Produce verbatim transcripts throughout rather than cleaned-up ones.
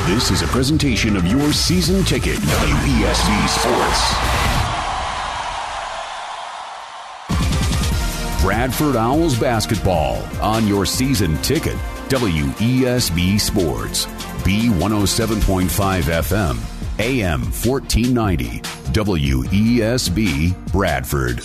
This is a presentation of your season ticket, W E S B Sports. Bradford Owls basketball on your season ticket, W E S B Sports. B one oh seven point five F M, A M fourteen ninety, W E S B Bradford.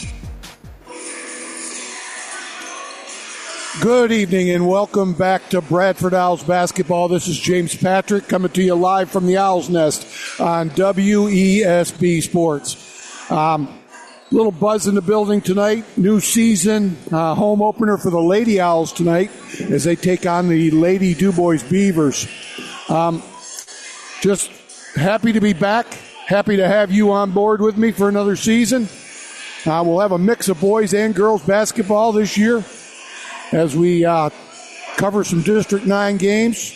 Good evening and welcome back to Bradford Owls basketball. This is James Patrick coming to you live from the Owls Nest on W E S B Sports. Um, little buzz in the building tonight. New season uh, home opener for the Lady Owls tonight as they take on the Lady DuBois Beavers. Um, just happy to be back. Happy to have you on board with me for another season. Uh, we'll have a mix of boys and girls basketball this year as we uh, cover some District nine games.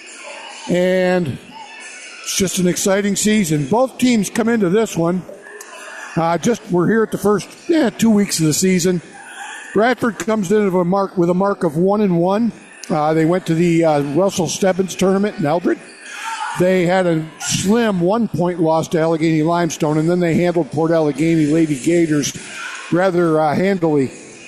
And it's just an exciting season. Both teams come into this one. Uh, just we're here at the first yeah, two weeks of the season. Bradford comes in with a mark, with a mark of one and one. Uh, they went to the uh, Russell Stebbins tournament in Eldred. They had a slim one-point loss to Allegheny Limestone, and then they handled Port Allegheny Lady Gators rather uh, handily.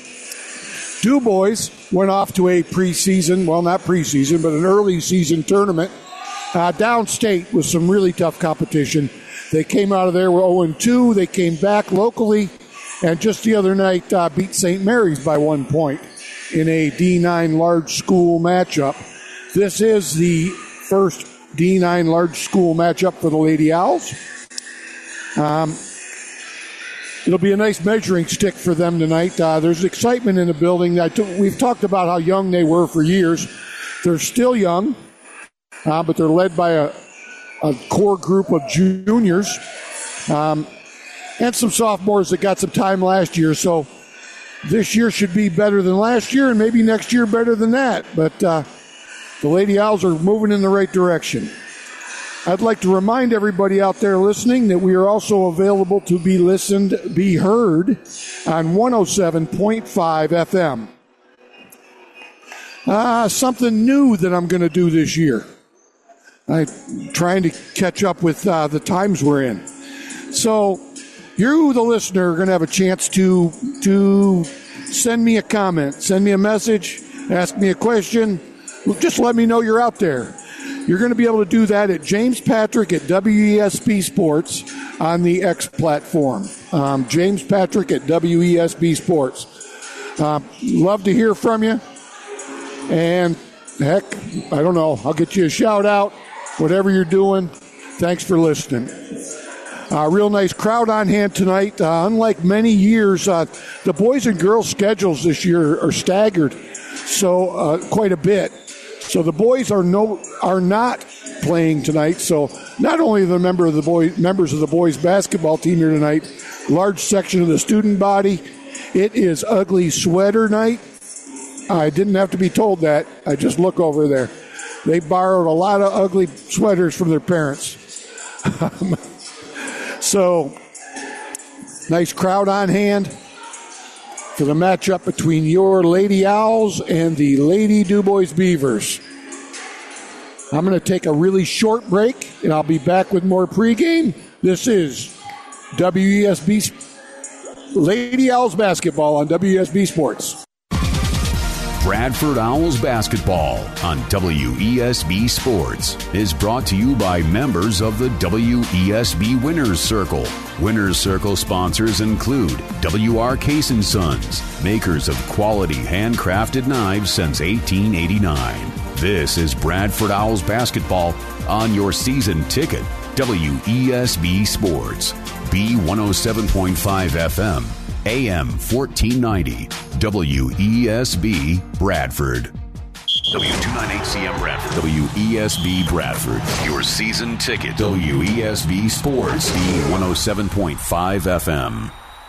DuBois went off to a preseason, well, not preseason, but an early season tournament uh, downstate with some really tough competition. They came out of there with oh and two. They came back locally, and just the other night uh, beat Saint Mary's by one point in a D nine large school matchup. This is the first D nine large school matchup for the Lady Owls. Um, It'll be a nice measuring stick for them tonight. Uh, there's excitement in the building. I t- we've talked about how young they were for years. They're still young, uh, but they're led by a, a core group of juniors um, and some sophomores that got some time last year. So this year should be better than last year, and maybe next year better than that. But uh, the Lady Owls are moving in the right direction. I'd like to remind everybody out there listening that we are also available to be listened, be heard on one oh seven point five F M. Uh, something new that I'm going to do this year. I'm trying to catch up with uh, the times we're in. So you, the listener, are going to have a chance to, to send me a comment, send me a message, ask me a question. Just let me know you're out there. You're going to be able to do that at James Patrick at W E S B Sports on the X platform. Um, James Patrick at W E S B Sports. Uh, love to hear from you. And heck, I don't know, I'll get you a shout out, whatever you're doing. Thanks for listening. Uh, real nice crowd on hand tonight. Uh, unlike many years, uh, the boys and girls schedules this year are staggered, so uh, quite a bit. So the boys are no are not playing tonight. So not only are the member of the boy members of the boys basketball team here tonight, large section of the student body. It is ugly sweater night. I didn't have to be told that. I just look over there. They borrowed a lot of ugly sweaters from their parents. So nice crowd on hand for the matchup between your Lady Owls and the Lady DuBois Beavers. I'm going to take a really short break, and I'll be back with more pregame. This is W E S B Lady Owls basketball on W E S B Sports. Bradford Owls basketball on W E S B Sports is brought to you by members of the W E S B Winners Circle. Winners Circle sponsors include W R Case and Sons, makers of quality handcrafted knives since eighteen eighty-nine. This is Bradford Owls basketball on your season ticket, W E S B Sports, B one oh seven point five F M, A M fourteen ninety, W E S B Bradford. W two ninety-eight C M Bradford. W E S B Bradford. Your season ticket. W E S B Sports. B one oh seven point five F M.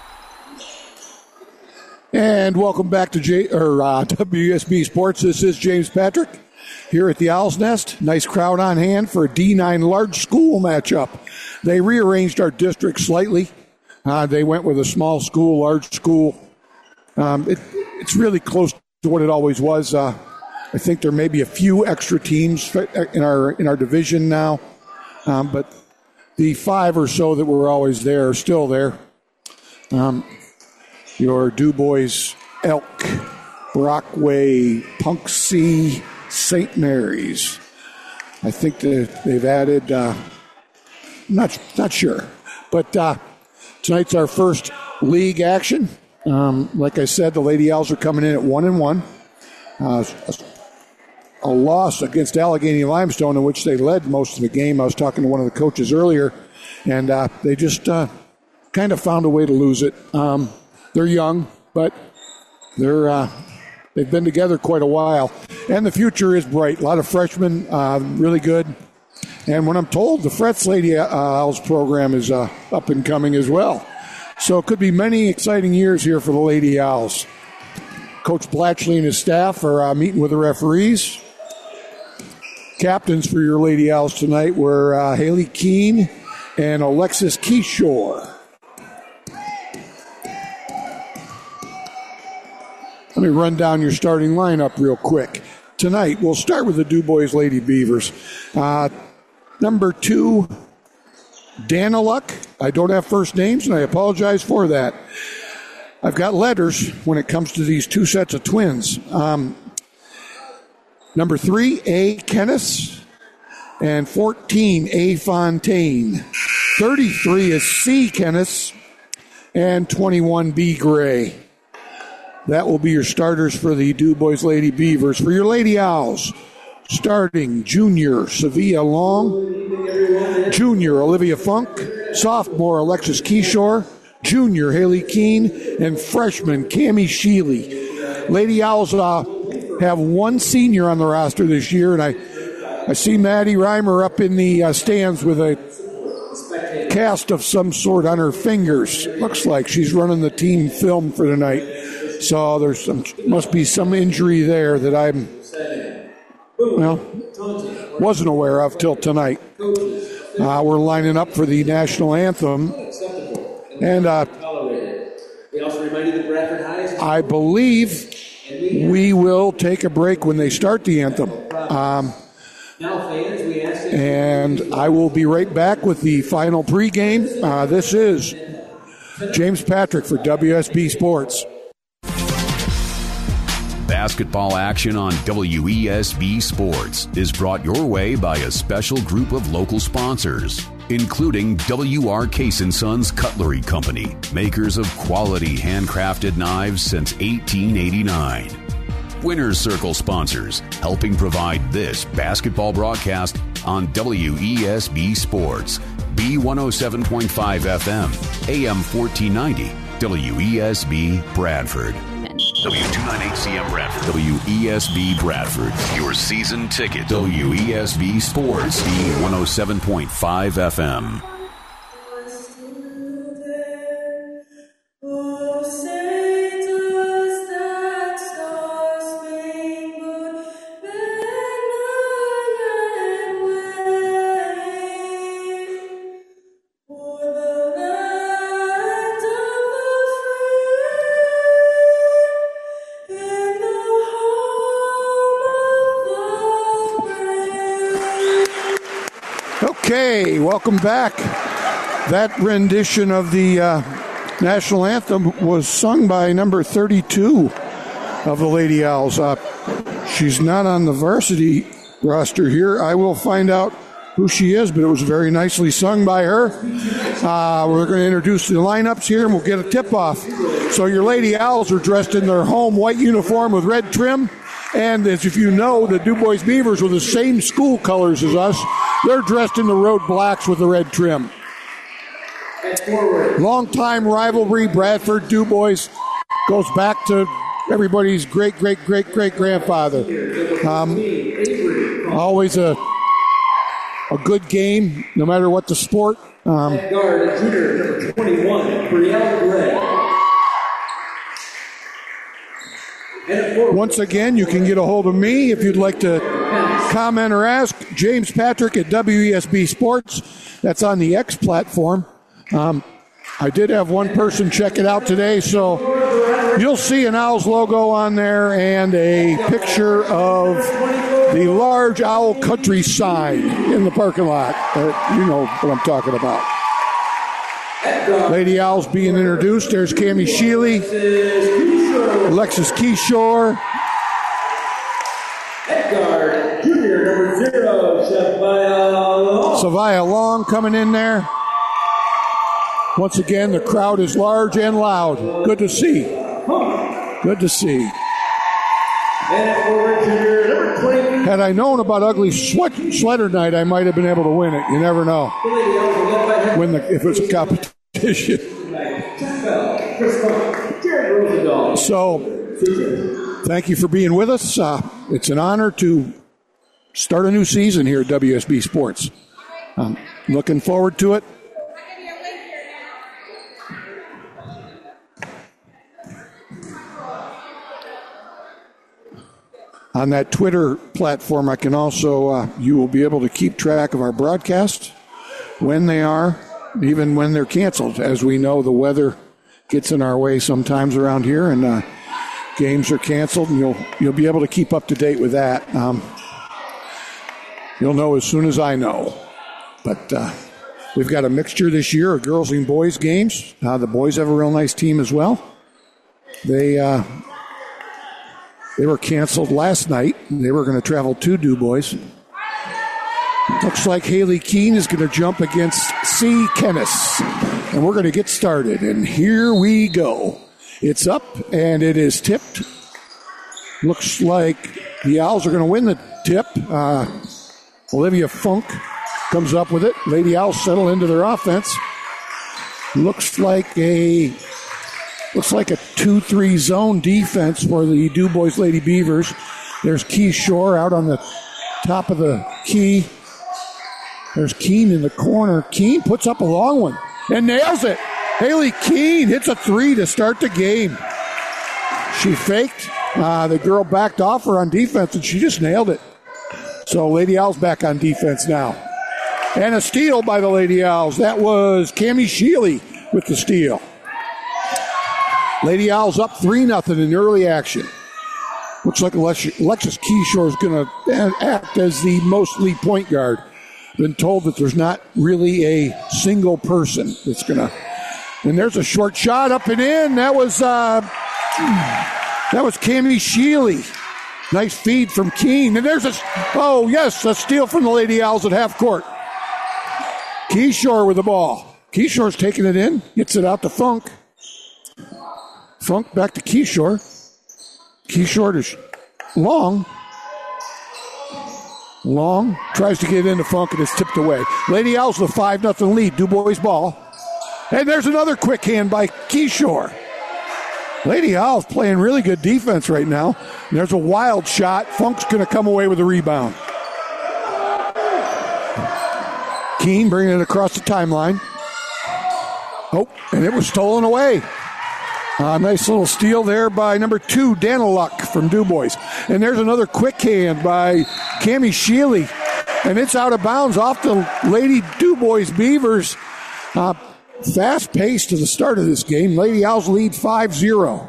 And welcome back to J- or, uh, W E S B Sports. This is James Patrick here at the Owl's Nest. Nice crowd on hand for a D nine large school matchup. They rearranged our district slightly. Uh, they went with a small school, large school. Um, it, it's really close to what it always was. Uh, I think there may be a few extra teams in our in our division now, um, but the five or so that were always there are still there. Um, your DuBois, Elk, Brockway, Punxsutawney, Saint Mary's. I think that they've added, uh, not not sure, but uh, tonight's our first league action. Um, like I said, the Lady Owls are coming in at one and one. Uh, a, a loss against Allegheny Limestone, in which they led most of the game. I was talking to one of the coaches earlier, and uh, they just uh, kind of found a way to lose it. Um, they're young, but they're uh, they've been together quite a while, and the future is bright. A lot of freshmen, uh, really good. And when I'm told, the Frets Lady Owls program is uh, up and coming as well. So it could be many exciting years here for the Lady Owls. Coach Blatchley and his staff are uh, meeting with the referees. Captains for your Lady Owls tonight were uh, Haley Keene and Alexis Keyshore. Let me run down your starting lineup real quick. Tonight, we'll start with the DuBois Lady Beavers. Uh, number two, Daniluk. I don't have first names, and I apologize for that. I've got letters when it comes to these two sets of twins. Um, number three, A. Kennis, and fourteen, A. Fontaine. thirty-three is C. Kennis, and twenty-one, B. Gray. That will be your starters for the DuBois Lady Beavers. For your Lady Owls, starting junior Sevilla Long, junior Olivia Funk, sophomore Alexis Keyshore, junior Haley Keene, and freshman Cammie Sheely. Lady Owls uh, have one senior on the roster this year, and I, I see Maddie Reimer up in the uh, stands with a cast of some sort on her fingers. Looks like she's running the team film for tonight. So there's some, must be some injury there that I'm, well, wasn't aware of till tonight. Uh, we're lining up for the national anthem. And uh, I believe we will take a break when they start the anthem. Um, and I will be right back with the final pregame. Uh, this is James Patrick for W S B Sports. Basketball action on W E S B Sports is brought your way by a special group of local sponsors, including W R Case and Sons Cutlery Company, makers of quality handcrafted knives since eighteen eighty-nine. Winners Circle sponsors, helping provide this basketball broadcast on W E S B Sports, B one oh seven point five F M, A M fourteen ninety, W E S B Bradford. W two ninety-eight C M Bradford. W E S B Bradford. Your season ticket. W E S B Sports. B one oh seven point five F M. Okay, welcome back. That rendition of the uh, national anthem was sung by number thirty-two of the Lady Owls. Uh, she's not on the varsity roster here. I will find out who she is, but it was very nicely sung by her. Uh, we're going to introduce the lineups here, and we'll get a tip-off. So your Lady Owls are dressed in their home white uniform with red trim. And as if you know, the DuBois Beavers were the same school colors as us. They're dressed in the road blacks with the red trim. Long-time rivalry, Bradford DuBois, goes back to everybody's great, great, great, great grandfather. Um, always a a good game, no matter what the sport. Um, guard, junior number twenty-one, Brielle Gray. Once again, you can get a hold of me if you'd like to comment or ask. James Patrick at W E S B Sports. That's on the X platform. Um, I did have one person check it out today, so You'll see an Owls logo on there and a picture of the large Owl Country sign in the parking lot. Uh, you know what I'm talking about. Lady Owls being introduced. There's Cammie Sheely, Alexis Keyshore. Guard, junior number zero, Savia Long. Savia Long coming in there. Once again, the crowd is large and loud. Good to see. Good to see. And forward junior number twenty. Had I known about ugly sweat, sweater night, I might have been able to win it. You never know. When the, if it's a competition. So, thank you for being with us. Uh, it's an honor to start a new season here at W S B Sports. I'm looking forward to it. On that Twitter platform, I can also, uh, you will be able to keep track of our broadcasts, when they are, even when they're canceled. As we know, the weather gets in our way sometimes around here, and uh, games are canceled, and you'll you'll be able to keep up to date with that. Um, you'll know as soon as I know. But uh, we've got a mixture this year of girls and boys games. Uh, the boys have a real nice team as well. They uh, they were canceled last night. They were going to travel to DuBois. Looks like Haley Keene is going to jump against C. Kennis. And we're going to get started. And here we go. It's up, and it is tipped. Looks like the Owls are going to win the tip. Uh, Olivia Funk comes up with it. Lady Owls settle into their offense. Looks like a looks like a two three zone defense for the DuBois Lady Beavers. There's Keyshore out on the top of the key. There's Keene in the corner. Keene puts up a long one and nails it. Haley Keene hits a three to start the game. She faked. Uh, the girl backed off her on defense, and she just nailed it. So Lady Owls back on defense now. And a steal by the Lady Owls. That was Cammie Sheely with the steal. Lady Owls up three nothing in early action. Looks like Alexis Keyshore is going to act as the mostly point guard. Been told that there's not really a single person that's going to. And there's a short shot up and in. That was uh, that was Cammie Sheely. Nice feed from Keene. And there's a oh yes, a steal from the Lady Owls at half court. Keyshore with the ball. Keyshore's taking it in, gets it out to Funk. Funk back to Keyshore. Keyshore to Long. Long tries to get into Funk, and it's tipped away. Lady Owls with a five nothing lead. DuBois ball. And there's another quick hand by Keyshore. Lady Owls playing really good defense right now. And there's a wild shot. Funk's going to come away with a rebound. Keene bringing it across the timeline. Oh, and it was stolen away. A nice little steal there by number two, Daniluk from DuBois. And there's another quick hand by Cammie Sheely. And it's out of bounds off the Lady DuBois Beavers. Uh, fast pace to the start of this game. Lady Owls lead five zero.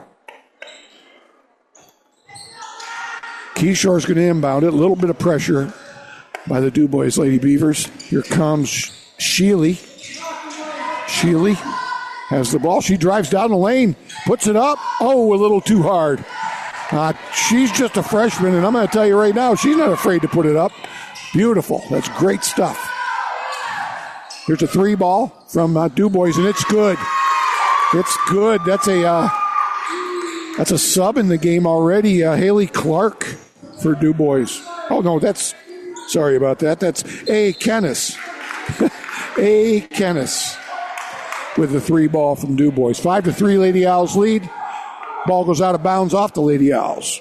Keyshore's going to inbound it. A little bit of pressure by the DuBois Lady Beavers. Here comes Sheely. Sheely has the ball. She drives down the lane, puts it up. Oh, a little too hard. Uh, she's just a freshman, and I'm going to tell you right now, she's not afraid to put it up. Beautiful. That's great stuff. Here's a three ball from uh, DuBois, and it's good. It's good. That's a uh, that's a sub in the game already. Uh, Haley Clark for DuBois. Oh no, that's sorry about that. That's A. Kennis. A. Kennis with the three ball from DuBois. Five to three, Lady Owls lead. Ball goes out of bounds off the Lady Owls.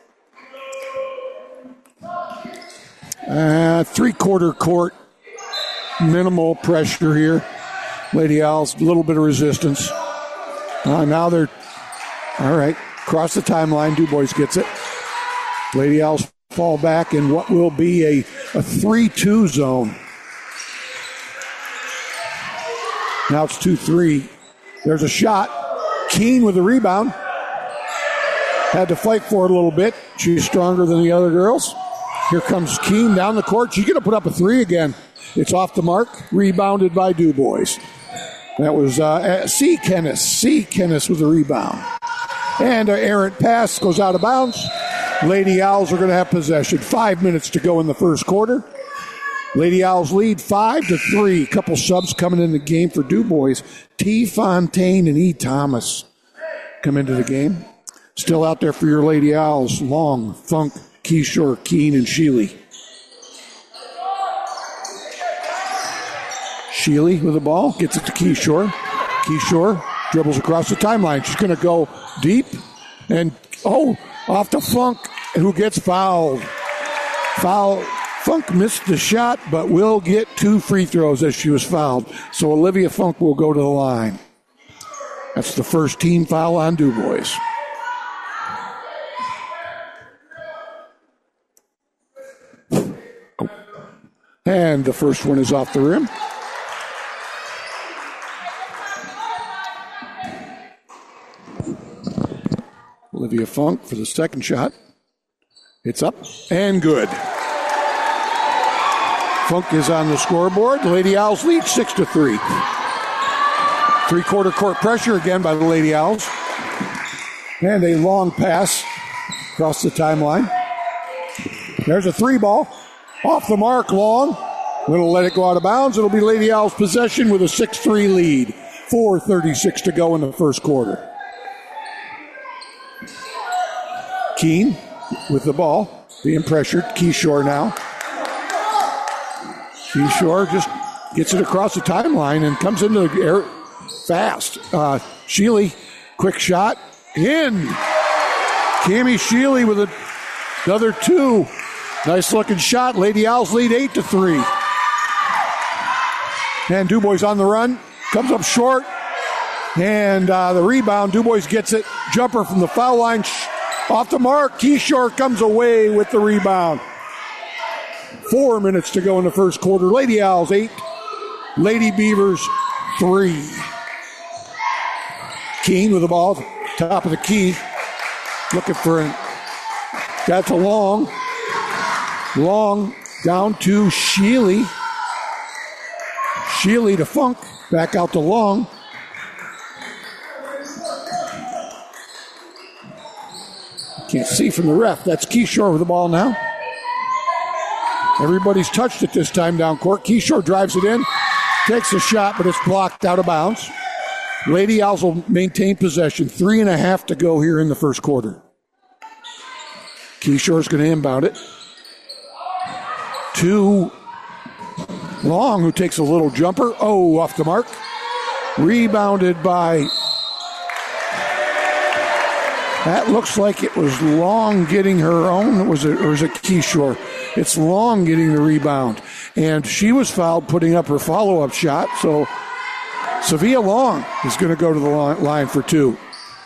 Uh, three-quarter court. Minimal pressure here. Lady Owls, a little bit of resistance. Uh, now they're, all right, cross the timeline. DuBois gets it. Lady Owls fall back in what will be a, a three two zone. Now it's two three. There's a shot. Keene with the rebound. had to fight for it a little bit. She's stronger than the other girls. Here comes Keene down the court. She's going to put up a three again. It's off the mark. Rebounded by DuBois. That was uh, C. Kennis. C. Kennis with the rebound. And an errant pass goes out of bounds. Lady Owls are going to have possession. Five minutes to go in the first quarter. Lady Owls lead five to three. Couple subs coming in the game for DuBois. T. Fontaine and E. Thomas come into the game. Still out there for your Lady Owls. Long, Funk, Keyshore, Keene, and Sheely. Sheely with the ball. Gets it to Keyshore. Keyshore dribbles across the timeline. She's going to go deep. And, oh, off to Funk, who gets fouled. Foul. Funk missed the shot, but will get two free throws as she was fouled. So Olivia Funk will go to the line. That's the first team foul on DuBois. And the first one is off the rim. Olivia Funk for the second shot. It's up and good. Funk is on the scoreboard. The Lady Owls lead six to three. Three-quarter court pressure again by the Lady Owls. And a long pass across the timeline. There's a three ball. Off the mark, Long. Little let it go out of bounds. It'll be Lady Owls' possession with a six three lead. four thirty-six to go in the first quarter. Keene with the ball. Being pressured. Keyshore now. Keyshore just gets it across the timeline and comes into the air fast. Uh, Sheely, quick shot. In. Cammie Sheely with a, another two. Nice looking shot. Lady Owls lead eight to three. And DuBois on the run. Comes up short. And uh, the rebound. DuBois gets it. Jumper from the foul line. Off the mark. Keyshore comes away with the rebound. Four minutes to go in the first quarter. Lady Owls eight. Lady Beavers three. Keene with the ball. Top of the key. Looking for it. That's a long. Long down to Sheely. Sheely to Funk. Back out to Long. Can't see from the ref. That's Keyshore with the ball now. Everybody's touched it this time down court. Keyshore drives it in. Takes a shot, but it's blocked out of bounds. Lady Owls will maintain possession. Three and a half to go here in the first quarter. Keyshore's going to inbound it. To Long, who takes a little jumper. Oh, off the mark. Rebounded by... That looks like it was Long getting her own. Was it, or was it Keyshore? It's Long getting the rebound. And she was fouled putting up her follow-up shot. So Sevilla Long is going to go to the line for two.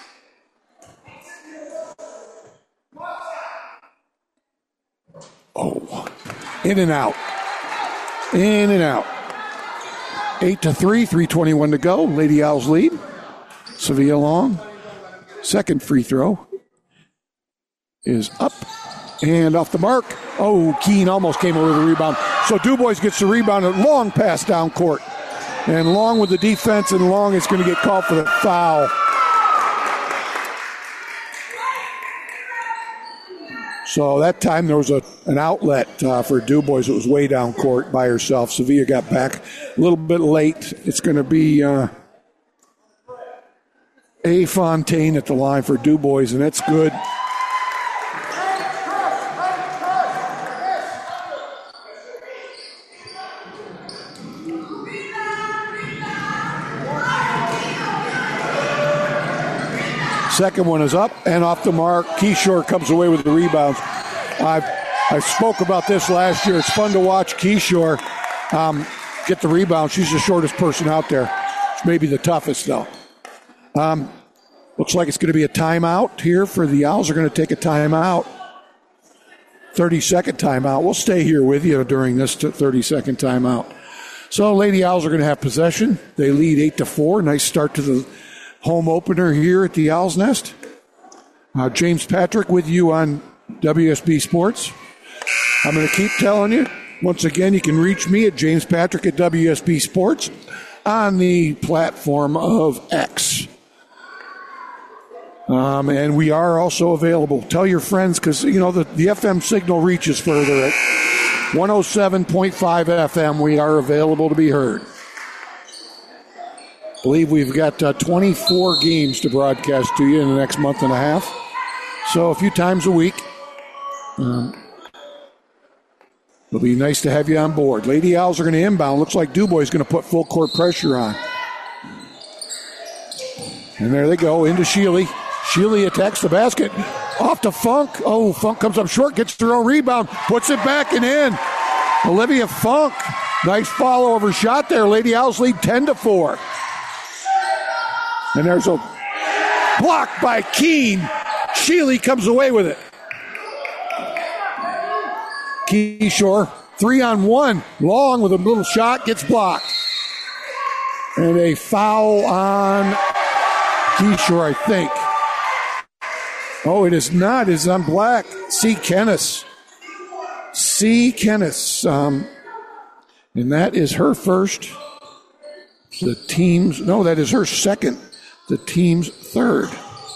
Oh, in and out. In and out. Eight to three, three twenty-one to go. Lady Owls lead. Sevilla Long. Second free throw is up and off the mark. Oh, Keene almost came over the rebound. So DuBois gets the rebound. A long pass down court. And Long with the defense, and Long is going to get called for the foul. So that time there was a, an outlet uh, for DuBois. It was way down court by herself. Sevilla got back a little bit late. It's going to be uh, A. Fontaine at the line for DuBois, and that's good. Second one is up and off the mark. Keyshore comes away with the rebounds. I've, I spoke about this last year. It's fun to watch Keyshore um, get the rebound. She's the shortest person out there. She's maybe the toughest, though. Um, looks like it's going to be a timeout here for the Owls. Are going to take a timeout. thirty-second timeout. We'll stay here with you during this thirty-second timeout. So Lady Owls are going to have possession. They lead eight to four. Nice start to the home opener here at the Owl's Nest. Uh, James Patrick with you on W S B Sports. I'm going to keep telling you, once again, you can reach me at James Patrick at W S B Sports on the platform of X. Um, and we are also available. Tell your friends, because, you know, the, the F M signal reaches further. At one oh seven point five F M, we are available to be heard. I believe we've got uh, twenty-four games to broadcast to you in the next month and a half. So a few times a week. Um, it'll be nice to have you on board. Lady Owls are going to inbound. Looks like Dubois is going to put full court pressure on. And there they go, into Sheely. Sheely attacks the basket. Off to Funk. Oh, Funk comes up short, gets her own rebound, puts it back and in. Olivia Funk. Nice follow-over shot there. Lady Owls lead ten to four. And there's a block by Keene. Sheely comes away with it. Keyshore, three on one. Long with a little shot, gets blocked. And a foul on Keyshore, I think. Oh, it is not. It's on Black. C. Kennis. C. Kennis. Um, and that is her first. The team's, no, that is her second. The team's third.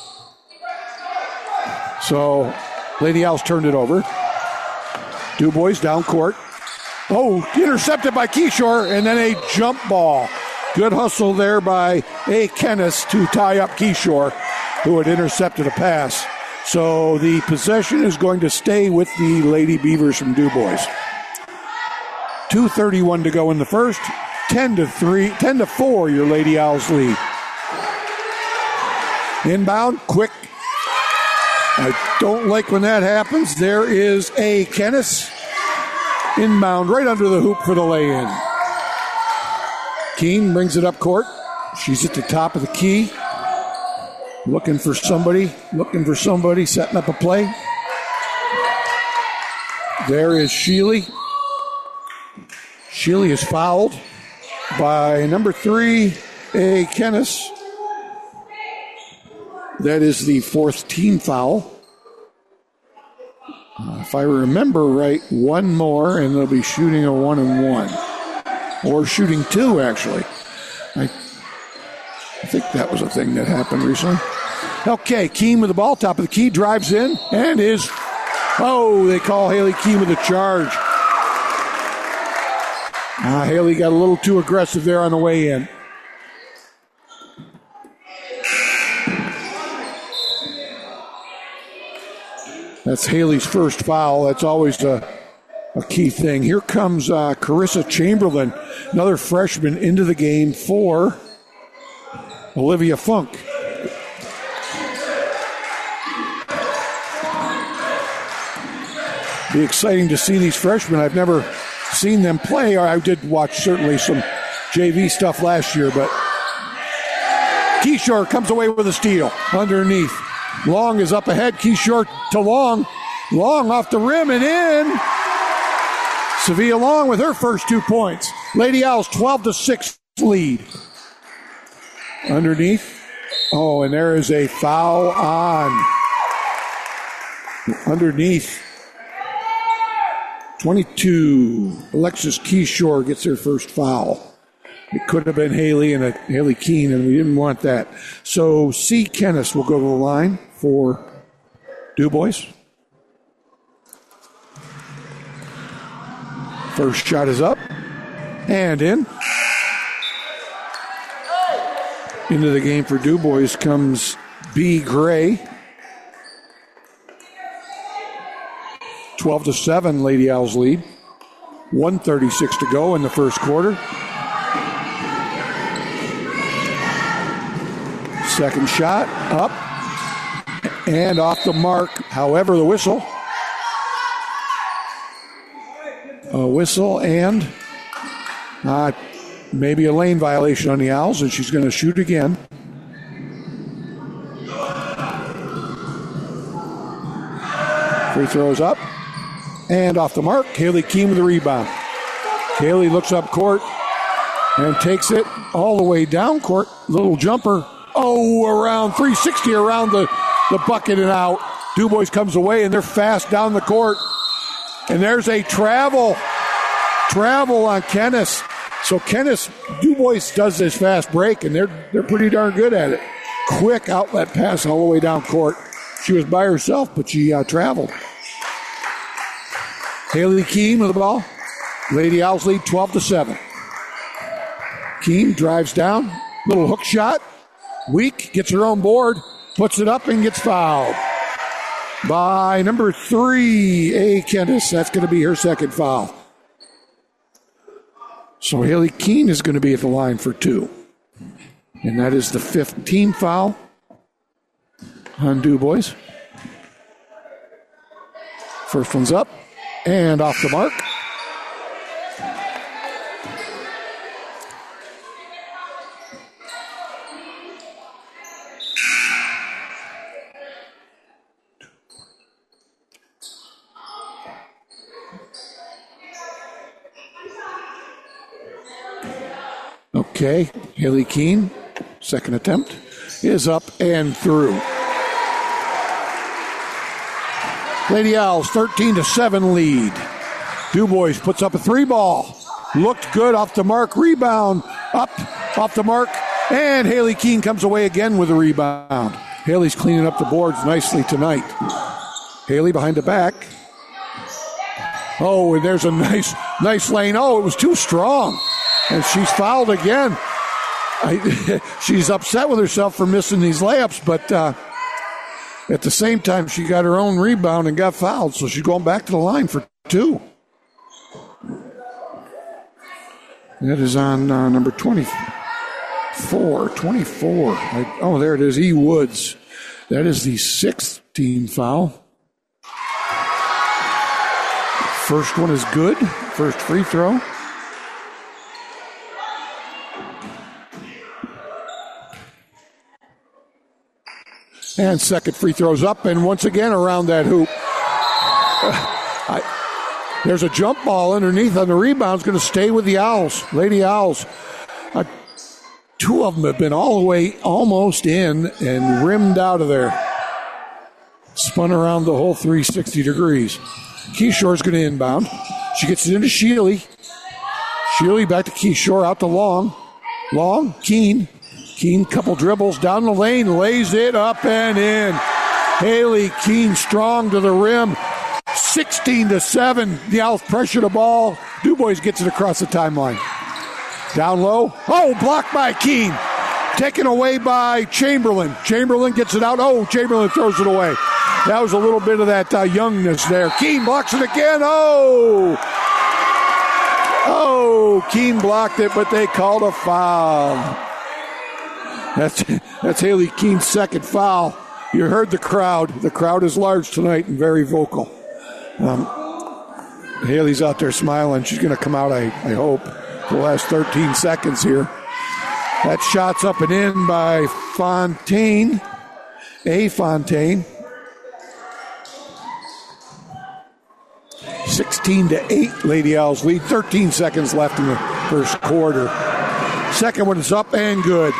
So, Lady Owls turned it over. Dubois down court. Oh, intercepted by Keyshore, and then a jump ball. Good hustle there by A. Kennis to tie up Keyshore, who had intercepted a pass. So the possession is going to stay with the Lady Beavers from Dubois. two thirty-one to go in the first. ten to three, ten to four, your Lady Owls lead. Inbound, quick. I don't like when that happens. There is A. Kennis. Inbound right under the hoop for the lay-in. Keene brings it up court. She's at the top of the key. Looking for somebody. Looking for somebody. Setting up a play. There is Sheely. Sheely is fouled by number three, A. Kennis. That is the fourth team foul. Uh, if I remember right, one more, and they'll be shooting a one and one. Or shooting two, actually. I, I think that was a thing that happened recently. Okay, Keene with the ball, top of the key, drives in, and is, oh, they call Haley Keene with a charge. Ah, Haley got a little too aggressive there on the way in. That's Haley's first foul. That's always a, a key thing. Here comes uh, Carissa Chamberlain, another freshman, into the game for Olivia Funk. Be exciting to see these freshmen. I've never seen them play. I did watch certainly some J V stuff last year, but Keyshore comes away with a steal underneath. Long is up ahead. Keyshore to Long. Long off the rim and in. Sevilla Long with her first two points. Lady Owls twelve to six lead. Underneath. Oh, and there is a foul on. Underneath. twenty-two. Alexis Keyshore gets her first foul. It could have been Haley and a Haley Keene, and we didn't want that. So C. Kennis will go to the line for Dubois. First shot is up and in. Into the game for Dubois comes B. Gray. twelve to seven, Lady Owls lead. one thirty-six to go in the first quarter. Second shot, up, and off the mark. However, the whistle. A whistle and uh, maybe a lane violation on the Owls, and she's going to shoot again. Free throws up, and off the mark. Haley Keene with the rebound. Haley looks up court and takes it all the way down court. Little jumper. Oh, around three sixty around the the bucket and out. DuBois comes away, and they're fast down the court. And there's a travel. Travel on Kennis. So Kennis, DuBois does this fast break, and they're they're pretty darn good at it. Quick outlet pass all the way down court. She was by herself, but she uh, traveled. Haley Keene with the ball. Lady Owls lead twelve to seven. Keene drives down. Little hook shot. Weak, gets her own board. Puts it up and gets fouled by number three, A. Kennis. That's going to be her second foul. So Haley Keene is going to be at the line for two. And that is the fifth team foul on DuBois. First one's up and off the mark. Okay, Haley Keene, second attempt, is up and through. Lady Owls, thirteen to seven lead. DuBois puts up a three ball. Looked good off the mark. Rebound up off the mark. And Haley Keene comes away again with a rebound. Haley's cleaning up the boards nicely tonight. Haley behind the back. Oh, and there's a nice, nice lane. Oh, it was too strong. And she's fouled again. I, she's upset with herself for missing these layups, but uh, at the same time, she got her own rebound and got fouled, so she's going back to the line for two. That is on uh, number twenty-four. twenty-four. I, oh, there it is, E. Woods. That is the sixth team foul. First one is good. First free throw. And second free throw's up, and once again around that hoop. Uh, I, there's a jump ball underneath on the rebound. It's going to stay with the Owls, Lady Owls. Uh, two of them have been all the way almost in and rimmed out of there. Spun around the whole three hundred sixty degrees. Keyshore's going to inbound. She gets it into Sheely. Sheely back to Keyshore, out to Long. Long, Keene. Keene, couple dribbles down the lane, lays it up and in. Haley Keene strong to the rim. sixteen to seven. The Owls pressure the ball. DuBois gets it across the timeline. Down low. Oh, blocked by Keene. Taken away by Chamberlain. Chamberlain gets it out. Oh, Chamberlain throws it away. That was a little bit of that uh, youngness there. Keene blocks it again. Oh! Oh, Keene blocked it, but they called a foul. That's that's Haley Keene's second foul. You heard the crowd. The crowd is large tonight and very vocal. Um, Haley's out there smiling. She's going to come out, I, I hope, for the last thirteen seconds here. That shot's up and in by Fontaine. A. Fontaine. sixteen to eight, Lady Owls lead. thirteen seconds left in the first quarter. Second one is up and good.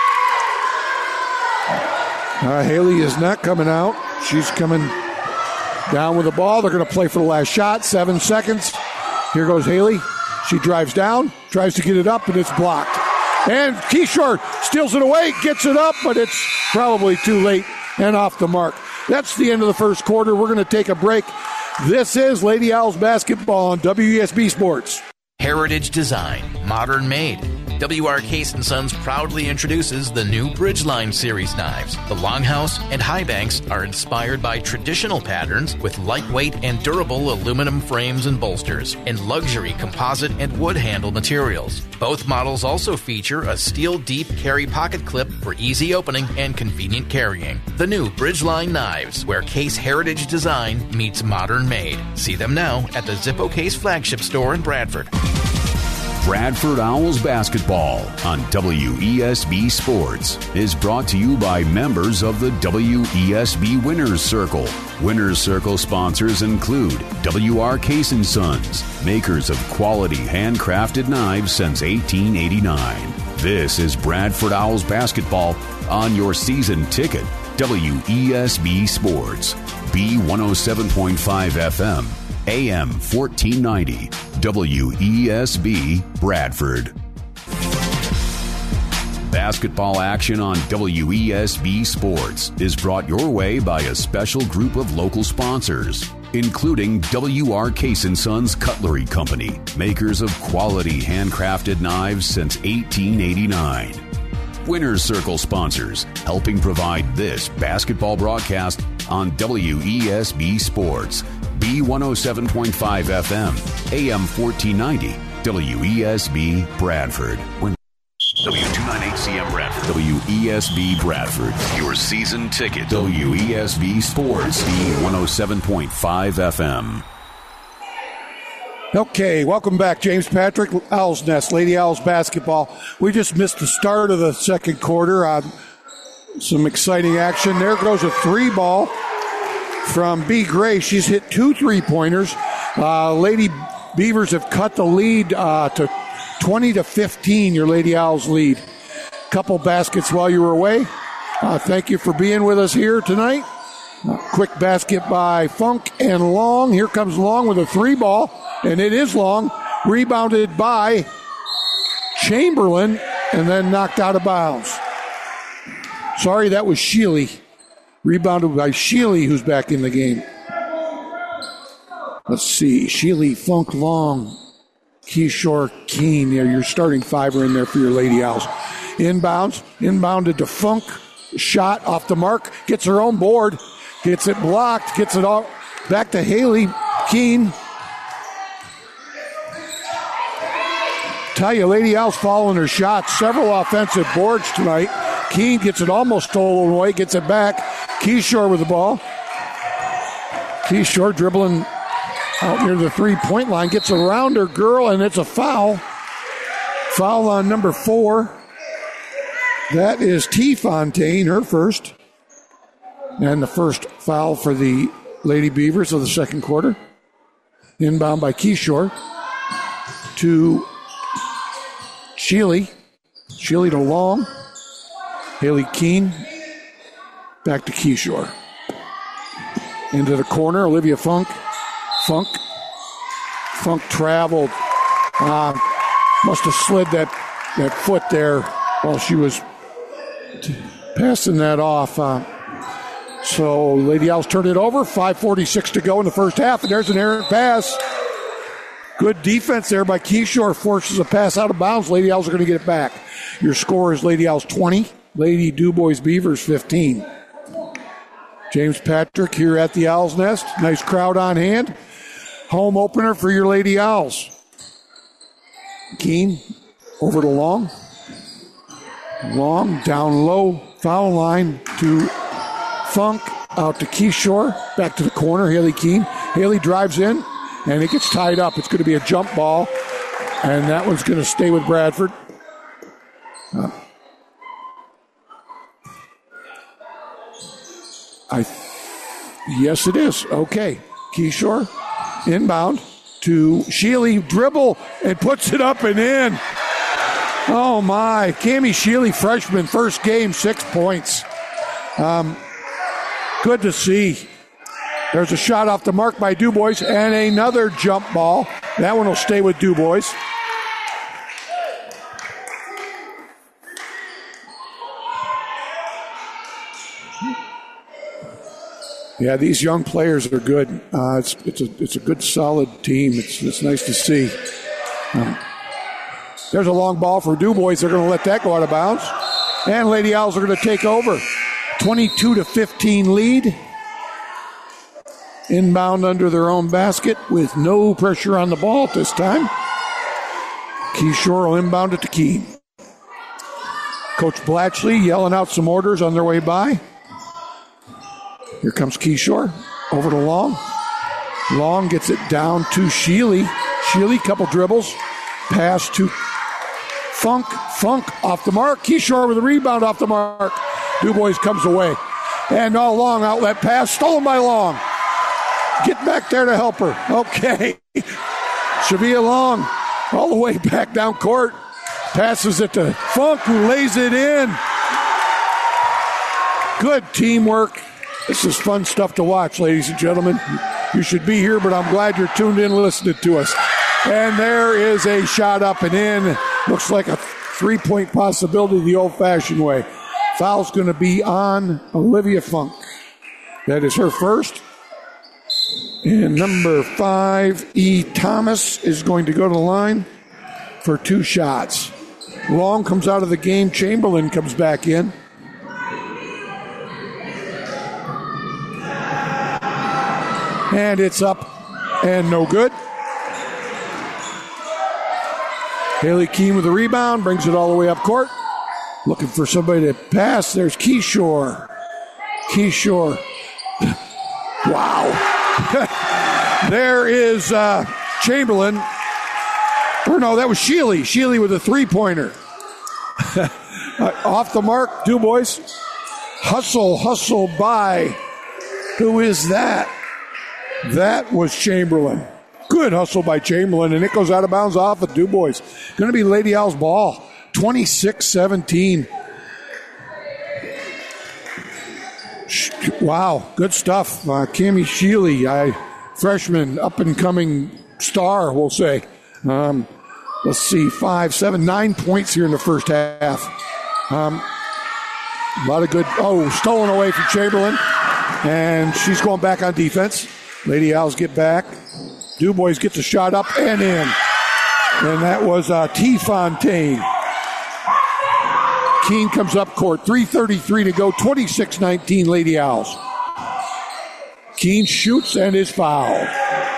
Uh, Haley is not coming out. She's coming down with the ball. They're going to play for the last shot. Seven seconds. Here goes Haley. She drives down, tries to get it up, and it's blocked. And Keyshore steals it away, gets it up, but it's probably too late and off the mark. That's the end of the first quarter. We're going to take a break. This is Lady Owls basketball on W E S B Sports. Heritage design, modern made. W R Case and Sons proudly introduces the new Bridgeline Series knives. The Longhouse and Highbanks are inspired by traditional patterns with lightweight and durable aluminum frames and bolsters and luxury composite and wood handle materials. Both models also feature a steel deep carry pocket clip for easy opening and convenient carrying. The new Bridgeline knives, where Case heritage design meets modern made. See them now at the Zippo Case flagship store in Bradford. Bradford Owls basketball on W E S B Sports is brought to you by members of the W E S B Winners Circle. Winners Circle sponsors include W R Case and Sons, makers of quality handcrafted knives since eighteen eighty-nine. This is Bradford Owls basketball on your season ticket W E S B Sports, B one oh seven point five F M, A M fourteen ninety, W E S B Bradford. Basketball action on W E S B Sports is brought your way by a special group of local sponsors, including W R Case and Sons Cutlery Company, makers of quality handcrafted knives since eighteen eighty-nine. Winners Circle sponsors, helping provide this basketball broadcast on W E S B Sports, B one oh seven point five F M, A M fourteen ninety, W E S B Bradford. W two ninety-eight C M Bradford. W E S B Bradford. Your season ticket. W E S B Sports. B one oh seven point five F M. Okay, welcome back, James Patrick, Owl's Nest, Lady Owls basketball. We just missed the start of the second quarter. Uh, some exciting action. There goes a three ball from B. Gray. She's hit two three-pointers. Uh, Lady Beavers have cut the lead uh, to twenty to fifteen, your Lady Owls lead. Couple baskets while you were away. Uh, thank you for being with us here tonight. Uh, quick basket by Funk and Long. Here comes Long with a three ball, and it is Long. Rebounded by Chamberlain, and then knocked out of bounds. Sorry, that was Sheely. Rebounded by Sheely, who's back in the game. Let's see. Sheely, Funk, Long, Keyshore, Keene. Yeah, your starting five are in there for your Lady Owls. Inbounds. Inbounded to Funk. Shot off the mark. Gets her own board. Gets it blocked. Gets it all back to Haley. Keene. Tell you, Lady Owls following her shots. Several offensive boards tonight. Keene gets it almost stolen away. Gets it back. Keyshore with the ball. Keyshore dribbling out near the three-point line. Gets around her girl, and it's a foul. Foul on number four. That is T. Fontaine, her first. And the first foul for the Lady Beavers of the second quarter. Inbound by Keyshore to Sheely. Sheely to Long. Haley Keene. Back to Keyshore. Into the corner, Olivia Funk. Funk. Funk traveled. Uh, must have slid that, that foot there while she was t- passing that off. Uh, so Lady Owls turned it over. five forty-six to go in the first half, and there's an errant pass. Good defense there by Keyshore. Forces a pass out of bounds. Lady Owls are going to get it back. Your score is Lady Owls twenty. Lady DuBois Beavers fifteen. James Patrick here at the Owl's Nest. Nice crowd on hand. Home opener for your Lady Owls. Keene over to Long. Long down low, foul line to Funk, out to Keyshore, back to the corner, Haley Keene. Haley drives in, and it gets tied up. It's going to be a jump ball, and that one's going to stay with Bradford. Uh, I, yes, it is. Okay, Keyshore, inbound to Sheely, dribble, and puts it up and in. Oh, my. Cammie Sheely, freshman, first game, six points. Um, good to see. There's a shot off the mark by DuBois, and another jump ball. That one will stay with DuBois. Yeah, these young players are good. Uh, it's it's a it's a good, solid team. It's it's nice to see. Um, there's a long ball for DuBois. They're going to let that go out of bounds. And Lady Owls are going to take over. twenty-two to fifteen lead. Inbound under their own basket with no pressure on the ball at this time. Keyshore will inbound it to Keene. Coach Blatchley yelling out some orders on their way by. Here comes Keyshore. Over to Long. Long gets it down to Sheely. Sheely, couple dribbles. Pass to Funk. Funk off the mark. Keyshore with a rebound off the mark. DuBois comes away. And all Long outlet pass. Stolen by Long. Get back there to help her. Okay. Shavia Long all the way back down court. Passes it to Funk, who lays it in. Good teamwork. This is fun stuff to watch, ladies and gentlemen. You should be here, but I'm glad you're tuned in listening to us. And there is a shot up and in. Looks like a three-point possibility the old-fashioned way. Foul's going to be on Olivia Funk. That is her first. And number five, E. Thomas, is going to go to the line for two shots. Long comes out of the game. Chamberlain comes back in. And it's up and no good. Haley Keene with the rebound, brings it all the way up court. Looking for somebody to pass. There's Keyshore. Keyshore. Wow. There is uh, Chamberlain. Or no, that was Sheely. Sheely with a three-pointer. uh, off the mark, DuBois. Hustle, hustle by. Who is that? That was Chamberlain. Good hustle by Chamberlain, and it goes out of bounds off of DuBois. Going to be Lady Owls ball. twenty-six seventeen. Wow, good stuff. Uh, Cammie Sheely, I, freshman, up-and-coming star, we'll say. Um, let's see, five, seven, nine points here in the first half. Um, a lot of good, oh, stolen away from Chamberlain, and she's going back on defense. Lady Owls get back. DuBois gets a shot up and in. And that was uh, T. Fontaine. Keene comes up court. three thirty-three to go. twenty-six nineteen Lady Owls. Keene shoots and is fouled.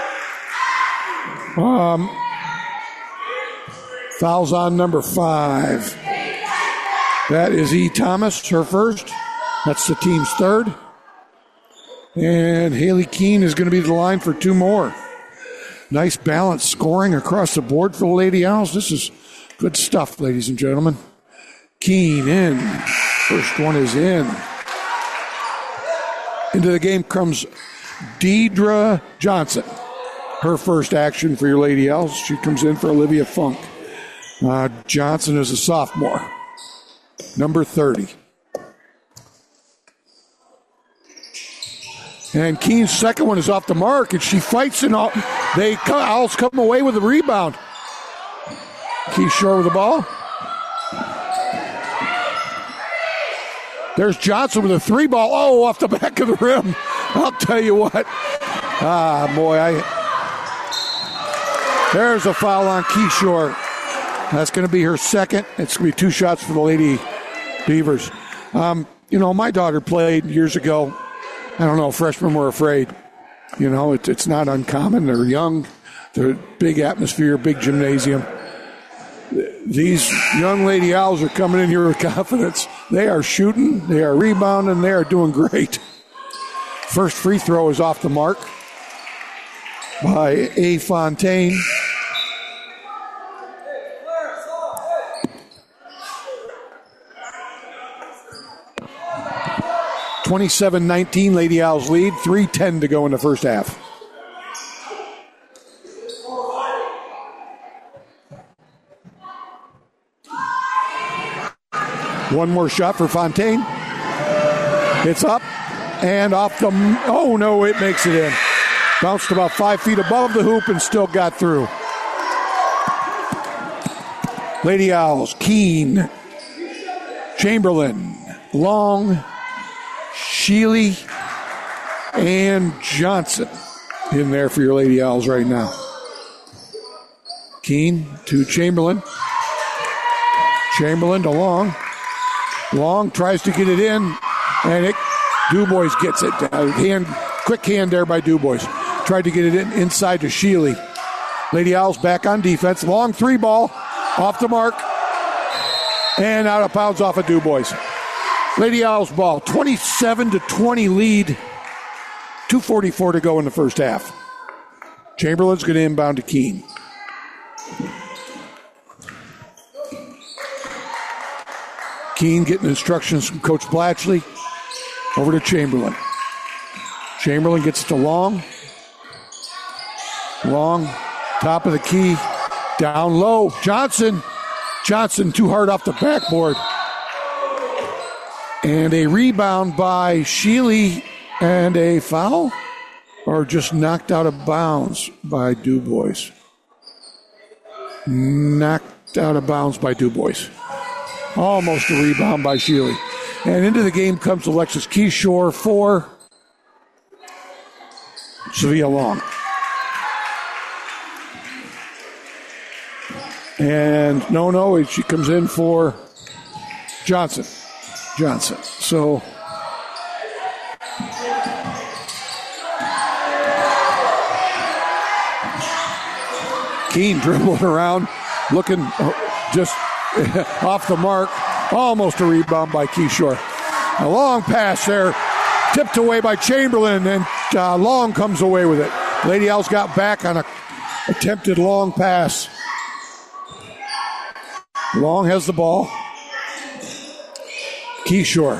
Um, fouls on number five. That is E. Thomas, her first. That's the team's third. And Haley Keene is going to be the line for two more. Nice balanced scoring across the board for the Lady Owls. This is good stuff, ladies and gentlemen. Keene in. First one is in. Into the game comes Deidre Johnson. Her first action for your Lady Owls. She comes in for Olivia Funk. Uh, Johnson is a sophomore. Number thirty. And Keene's second one is off the mark, and she fights, and all, they Owls come away with the rebound. Keyshore with the ball. There's Johnson with a three ball. Oh, off the back of the rim. I'll tell you what. Ah, boy, I. There's a foul on Keyshore. That's going to be her second. It's going to be two shots for the Lady Beavers. Um, you know, my daughter played years ago. I don't know, freshmen were afraid. You know, it, it's not uncommon. They're young. They're big atmosphere, big gymnasium. These young Lady Owls are coming in here with confidence. They are shooting. They are rebounding. They are doing great. First free throw is off the mark by A. Fontaine. twenty-seven nineteen, Lady Owls lead. three ten to go in the first half. One more shot for Fontaine. It's up and off the... Oh, no, it makes it in. Bounced about five feet above the hoop and still got through. Lady Owls, Keene, Chamberlain, Long, Sheely, and Johnson in there for your Lady Owls right now. Keene to Chamberlain. Chamberlain to Long. Long tries to get it in, and it DuBois gets it. Uh, hand, quick hand there by DuBois. Tried to get it in inside to Sheely. Lady Owls back on defense. Long three ball off the mark, and out of bounds off of DuBois. Lady Owls ball, twenty-seven to twenty lead. two forty-four to go in the first half. Chamberlain's going to inbound to Keene. Keene getting instructions from Coach Blatchley. Over to Chamberlain. Chamberlain gets it to Long. Long, top of the key. Down low. Johnson. Johnson too hard off the backboard. And a rebound by Sheely and a foul? Or just knocked out of bounds by DuBois? Knocked out of bounds by DuBois. Almost a rebound by Sheely. And into the game comes Alexis Keyshore for Sevilla Long. And no, no, she comes in for Johnson. Johnson. So Keene dribbling around, looking just off the mark. Almost a rebound by Keyshore. A long pass there, tipped away by Chamberlain, and uh, Long comes away with it. Lady Owls got back on a attempted long pass. Long has the ball. Keyshore.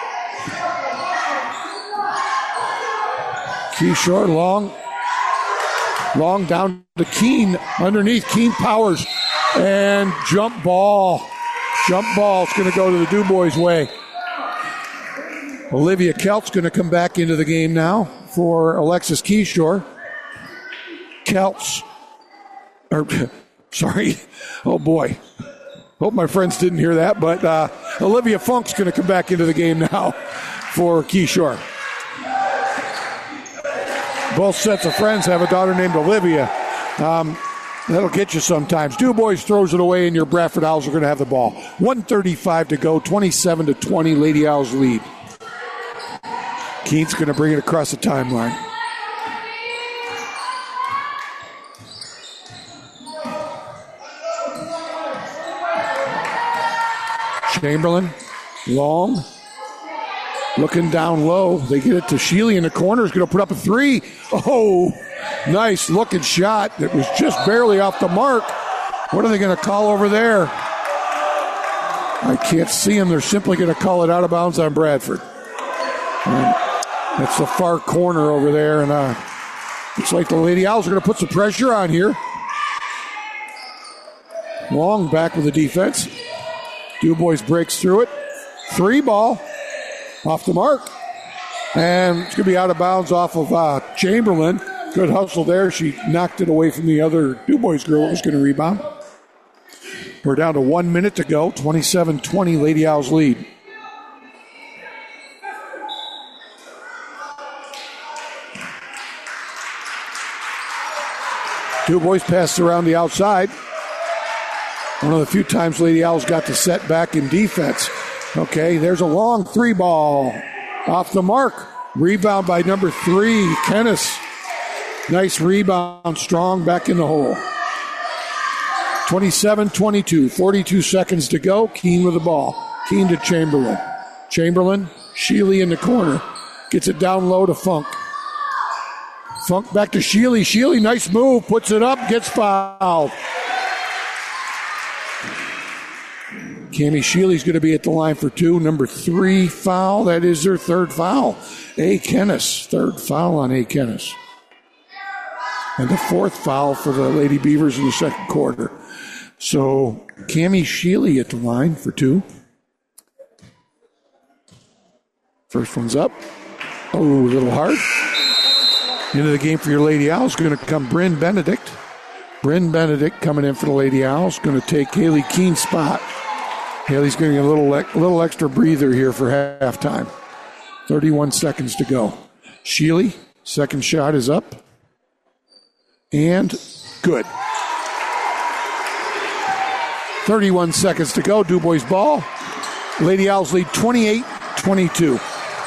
Keyshore, Long. Long down to Keene. Underneath, Keene powers. And jump ball. Jump ball is going to go to the DuBois way. Olivia Kelt's going to come back into the game now for Alexis Keyshore. Kelt's. Or, sorry. Oh, boy. Hope my friends didn't hear that, but uh, Olivia Funk's going to come back into the game now for Keyshore. Both sets of friends have a daughter named Olivia. Um, that'll get you sometimes. DuBois throws it away, and your Bradford Owls are going to have the ball. one thirty-five to go, twenty-seven to twenty, Lady Owls lead. Keene's going to bring it across the timeline. Chamberlain, Long, looking down low. They get it to Sheely in the corner. Is going to put up a three. Oh, nice looking shot that was just barely off the mark. What are they going to call over there? I can't see them. They're simply going to call it out of bounds on Bradford. And that's the far corner over there. And uh, looks like the Lady Owls are going to put some pressure on here. Long back with the defense. DuBois breaks through it. Three ball. Off the mark. And it's going to be out of bounds off of uh, Chamberlain. Good hustle there. She knocked it away from the other DuBois girl that was going to rebound. We're down to one minute to go. twenty-seven twenty, Lady Owls lead. DuBois passed around the outside. One of the few times Lady Owls got to set back in defense. Okay, there's a long three ball. Off the mark. Rebound by number three, Kennis. Nice rebound, Strong back in the hole. twenty-seven twenty-two, forty-two seconds to go. Keene with the ball. Keene to Chamberlain. Chamberlain, Sheely in the corner. Gets it down low to Funk. Funk back to Sheely. Sheely, nice move. Puts it up, gets fouled. Cammie Sheely's going to be at the line for two. Number three foul. That is their third foul. A. Kennis. Third foul on A. Kennis. And the fourth foul for the Lady Beavers in the second quarter. So Cammie Sheely at the line for two. First one's up. Oh, a little hard. Into the game for your Lady Owls going to come Bryn Benedict. Bryn Benedict coming in for the Lady Owls. Going to take Haley Keene's spot. Haley's getting a little a little extra breather here for halftime. thirty-one seconds to go. Sheely, second shot is up. And good. thirty-one seconds to go. DuBois ball. Lady Owls lead twenty-eight twenty-two.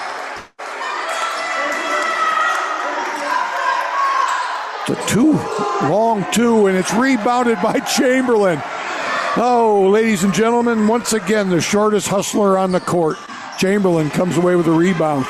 The two, long two, and it's rebounded by Chamberlain. Oh, ladies and gentlemen, once again, the shortest hustler on the court. Chamberlain comes away with a rebound.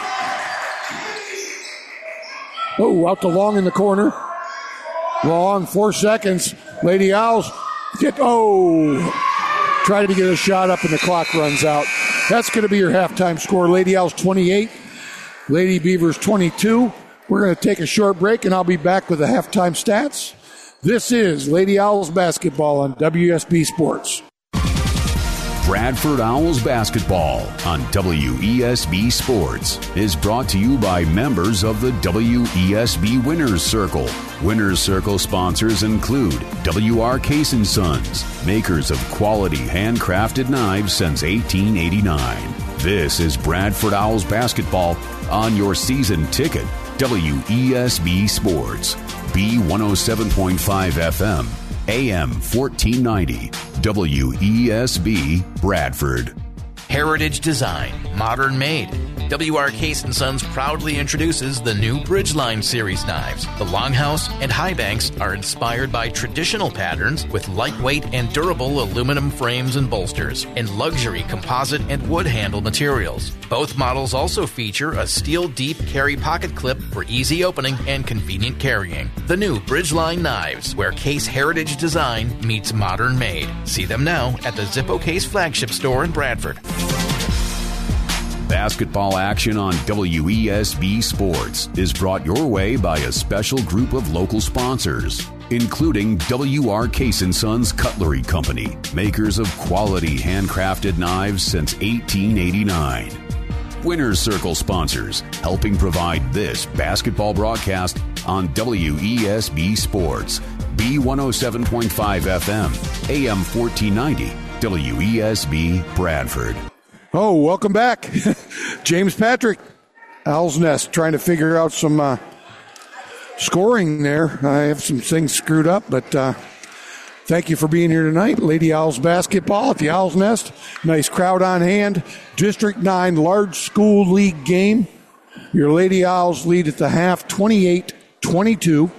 Oh, out to Long in the corner. Long, four seconds. Lady Owls get, oh, try to get a shot up and the clock runs out. That's going to be your halftime score. Lady Owls twenty-eight, Lady Beavers twenty-two. We're going to take a short break, and I'll be back with the halftime stats. This is Lady Owls basketball on W S B Sports. Bradford Owls basketball on W E S B Sports is brought to you by members of the W E S B Winners Circle. Winners Circle sponsors include W R Case and Sons, makers of quality handcrafted knives since eighteen eighty-nine. This is Bradford Owls basketball on your season ticket, W E S B Sports, B one oh seven point five F M, A M fourteen ninety, W E S B Bradford. Heritage design, modern made. W R Case and Sons proudly introduces the new Bridgeline Series knives. The Longhouse and Highbanks are inspired by traditional patterns with lightweight and durable aluminum frames and bolsters and luxury composite and wood handle materials. Both models also feature a steel deep carry pocket clip for easy opening and convenient carrying. The new Bridgeline knives, where Case heritage design meets modern made. See them now at the Zippo Case flagship store in Bradford. Basketball action on W E S B Sports is brought your way by a special group of local sponsors, including W R Case and Sons Cutlery Company, makers of quality handcrafted knives since eighteen eighty-nine. Winners Circle sponsors, helping provide this basketball broadcast on W E S B Sports, B one oh seven point five F M, A M fourteen ninety, W E S B Bradford. Oh, welcome back. James Patrick, Owl's Nest, trying to figure out some uh, scoring there. I have some things screwed up, but uh, thank you for being here tonight. Lady Owls basketball at the Owl's Nest. Nice crowd on hand. District nine large school league game. Your Lady Owls lead at the half, twenty-eight twenty-two.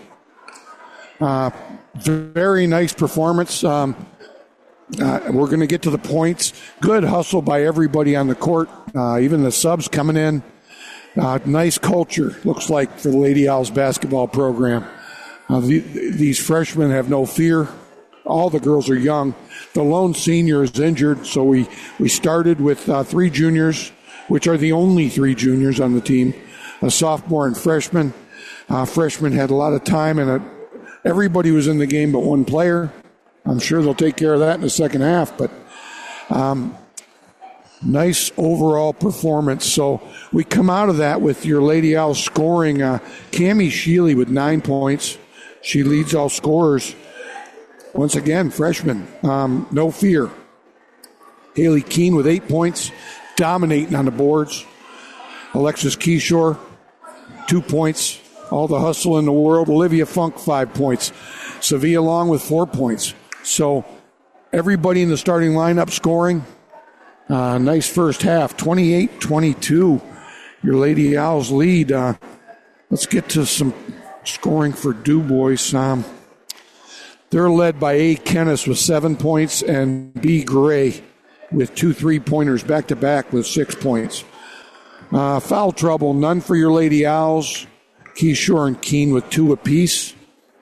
Uh, very nice performance. Um, Uh, we're going to get to the points. Good hustle by everybody on the court, uh, even the subs coming in. Uh, nice culture, looks like, for the Lady Owls basketball program. Uh, the, these freshmen have no fear. All the girls are young. The lone senior is injured, so we, we started with uh, three juniors, which are the only three juniors on the team, a sophomore and freshman. Uh, freshman had a lot of time, and a, everybody was in the game but one player. I'm sure they'll take care of that in the second half, but um, nice overall performance. So we come out of that with your Lady Owls scoring. Uh, Cammie Sheely with nine points. She leads all scorers. Once again, freshman, um, no fear. Haley Keene with eight points, dominating on the boards. Alexis Keyshore, two points. All the hustle in the world. Olivia Funk, five points. Sevilla Long with four points. So everybody in the starting lineup scoring. Uh, nice first half, twenty-eight twenty-two. Your Lady Owls lead. Uh, let's get to some scoring for DuBois. Um, they're led by A. Kennis with seven points and B. Gray with two three-pointers back-to-back with six points. Uh, foul trouble, none for your Lady Owls. Keyshore and Keene with two apiece.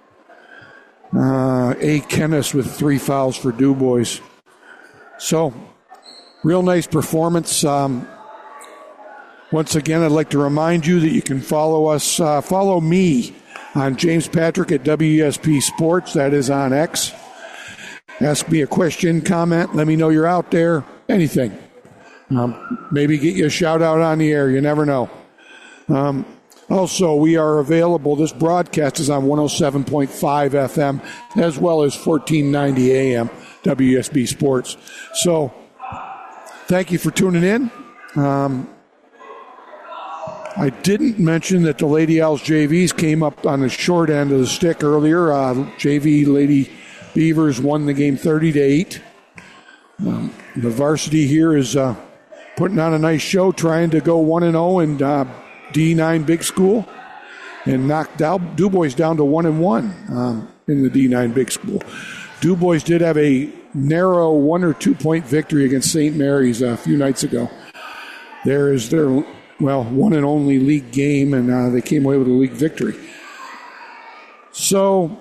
Uh, A. Kennis with three fouls for DuBois. So, real nice performance. Um, once again, I'd like to remind you that you can follow us, uh, follow me on James Patrick at W E S P Sports. That is on X. Ask me a question, comment, let me know you're out there. Anything. Um, maybe get you a shout out on the air. You never know. Um, Also, we are available. This broadcast is on one oh seven point five F M as well as fourteen ninety A M, W E S B Sports. So, thank you for tuning in. Um, I didn't mention that the Lady Owls J Vs came up on the short end of the stick earlier. Uh, J V Lady Beavers won the game thirty to eight. Um, the varsity here is uh, putting on a nice show, trying to go one and oh and uh, D nine Big School, and knocked out DuBois down to one and one um, in the D nine Big School. DuBois did have a narrow one or two point victory against Saint Mary's a few nights ago. There is their well one and only league game, and uh, they came away with a league victory. So,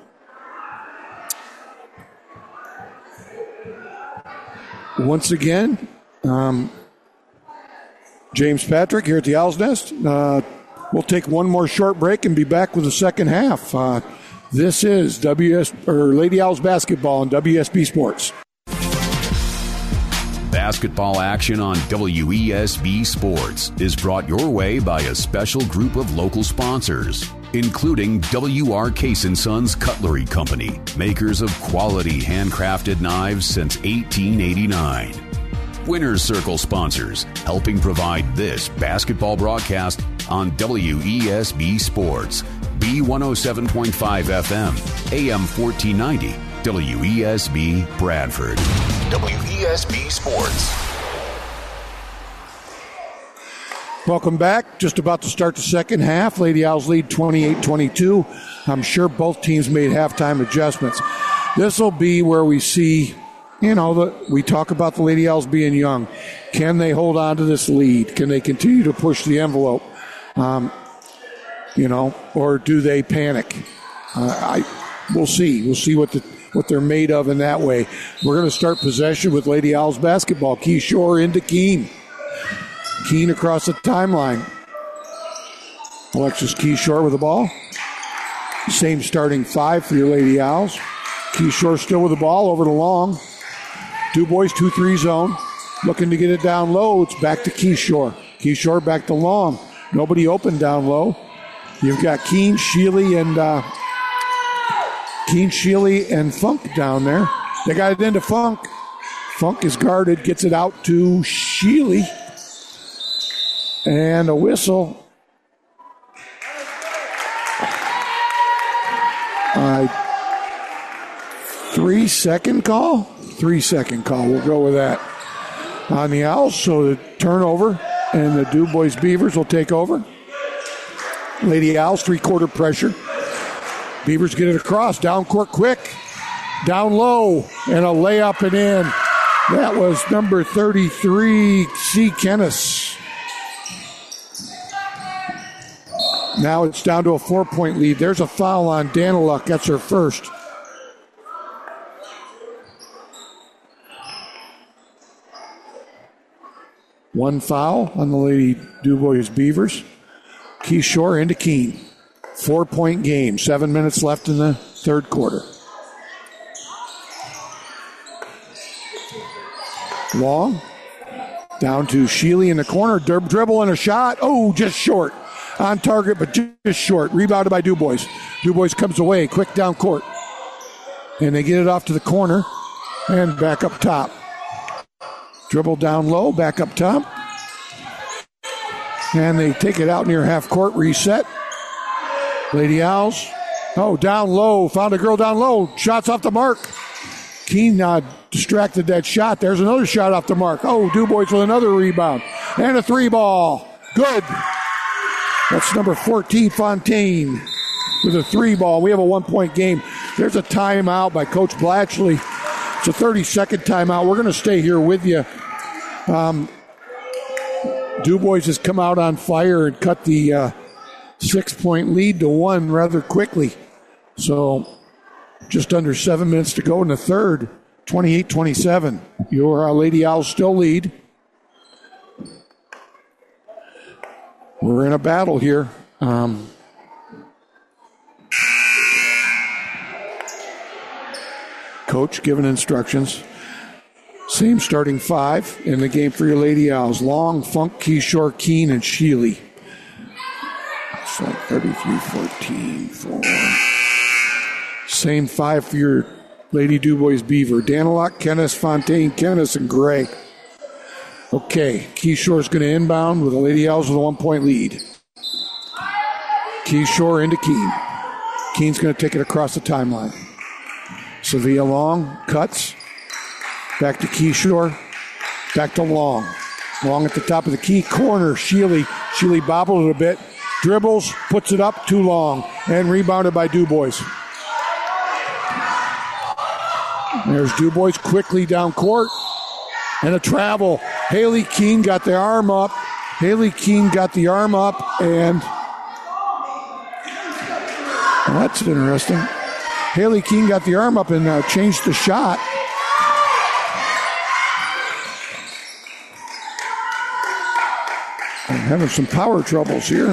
once again. Um, James Patrick here at the Owl's Nest. Uh, we'll take one more short break and be back with the second half. Uh, this is W S or Lady Owls basketball on W S B Sports. Basketball action on W E S B Sports is brought your way by a special group of local sponsors, including W R Case and Sons Cutlery Company, makers of quality handcrafted knives since eighteen eighty-nine. Winners Circle sponsors, helping provide this basketball broadcast on W E S B Sports, B one oh seven point five F M, A M fourteen ninety, W E S B Bradford. W E S B Sports. Welcome back. Just about to start the second half. Lady Owls lead twenty-eight twenty-two. I'm sure both teams made halftime adjustments. This will be where we see, you know, the, we talk about the Lady Owls being young. Can they hold on to this lead? Can they continue to push the envelope? Um, you know, or do they panic? Uh, I we'll see. We'll see what the what they're made of in that way. We're going to start possession with Lady Owls basketball. Key Shore into Keene. Keene across the timeline. Alexis Key Shore with the ball. Same starting five for your Lady Owls. Key Shore still with the ball over to Long. DuBois two three zone. Looking to get it down low. It's back to Key Shore. Key Shore back to Long. Nobody open down low. You've got Keene, Sheely, and uh, Keene, Sheely, and Funk down there. They got it into Funk. Funk is guarded, gets it out to Sheely. And a whistle. Uh, three second call? Three second call. We'll go with that. On the Owls, so the turnover, and the DuBois Beavers will take over. Lady Owls, three-quarter pressure. Beavers get it across, down court quick, down low, and a layup and in. That was number thirty-three, C. Kennis. Now it's down to a four-point lead. There's a foul on Daniluk. That's her first. One foul on the Lady DuBois Beavers. Key Shore into Keene. Four-point game. Seven minutes left in the third quarter. Long. Down to Sheely in the corner. Derb dribble and a shot. Oh, just short. On target, but just short. Rebounded by DuBois. DuBois comes away. Quick down court. And they get it off to the corner. And back up top. Dribble down low. Back up top. And they take it out near half court. Reset. Lady Owls. Oh, down low. Found a girl down low. Shots off the mark. Keene uh, distracted that shot. There's another shot off the mark. Oh, DuBois with another rebound. And a three ball. Good. That's number fourteen, Fontaine, with a three ball. We have a one-point game. There's a timeout by Coach Blatchley. It's a thirty-second timeout. We're going to stay here with you. Um, DuBois has come out on fire and cut the uh, six-point lead to one rather quickly. So just under seven minutes to go in the third, twenty-eight twenty-seven. Your uh, Lady Owls still lead. We're in a battle here. Um, coach giving instructions. Same starting five in the game for your Lady Owls. Long, Funk, Key Shore, Keene, and Sheely. So thirty-three fourteen, four. Same five for your Lady DuBois Beaver. Daniluk, Kennis, Fontaine, Kennis, and Gray. Okay, Key Shore's going to inbound with the Lady Owls with a one-point lead. Key Shore into Keene. Keene's going to take it across the timeline. Sevilla Long cuts. Back to Key Shore. Back to Long. Long at the top of the key corner. Sheely. Sheely bobbled it a bit. Dribbles, puts it up too long. And rebounded by DuBois. There's DuBois quickly down court. And a travel. Haley Keene got the arm up. Haley Keene got the arm up. And well, that's interesting. Haley Keene got the arm up and uh, changed the shot. I'm having some power troubles here.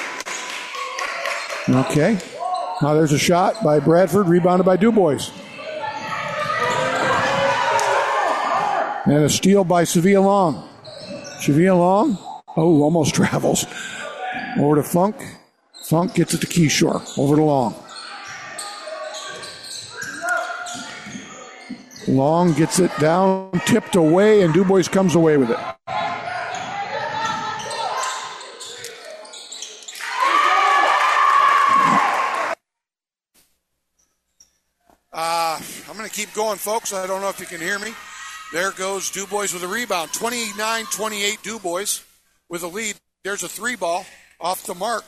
Okay. Now there's a shot by Bradford, rebounded by DuBois. And a steal by Sevilla Long. Sevilla Long, oh, almost travels. Over to Funk. Funk gets it to Keyshore. Over to Long. Long gets it down, tipped away, and DuBois comes away with it. Uh, I'm going to keep going, folks. I don't know if you can hear me. There goes DuBois with a rebound. twenty-nine twenty-eight DuBois with a lead. There's a three ball off the mark.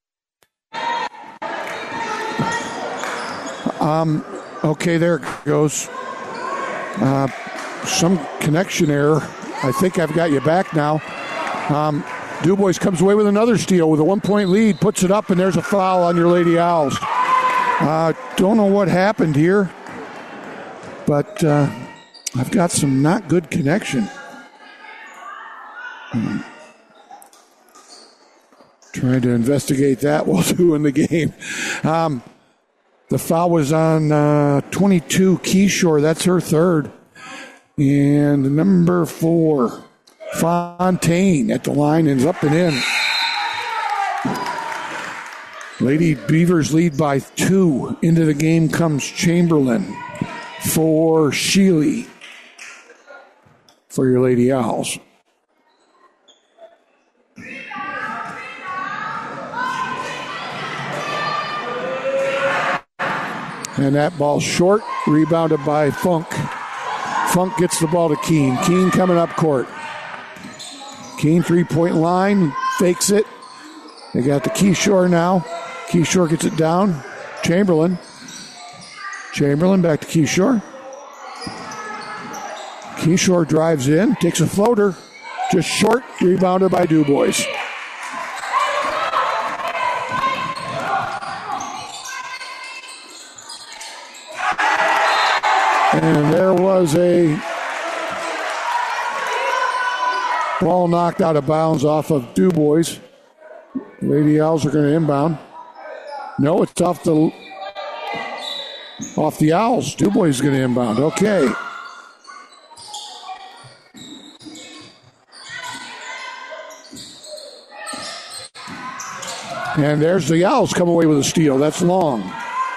Um. Okay, there it goes. Uh, some connection error. I think I've got you back now. Um, DuBois comes away with another steal with a one-point lead, puts it up, and there's a foul on your Lady Owls. Uh, don't know what happened here, but uh, I've got some not good connection. Hmm. Trying to investigate that while doing the game. Um, the foul was on uh, twenty-two, Keyshore. That's her third. And number four, Fontaine at the line and is up and in. Lady Beavers lead by two. Into the game comes Chamberlain for Sheely for your Lady Owls. And that ball short, rebounded by Funk. Funk gets the ball to Keene. Keene coming up court. Keene three-point line, fakes it. They got the Keyshore now. Keyshore gets it down. Chamberlain. Chamberlain back to Keyshore. Keyshore drives in, takes a floater. Just short, rebounded by DuBois. And there was a ball knocked out of bounds off of DuBois. Lady Owls are going to inbound. No, it's off the off the Owls. DuBois is going to inbound. Okay. And there's the Owls come away with a steal. That's Long.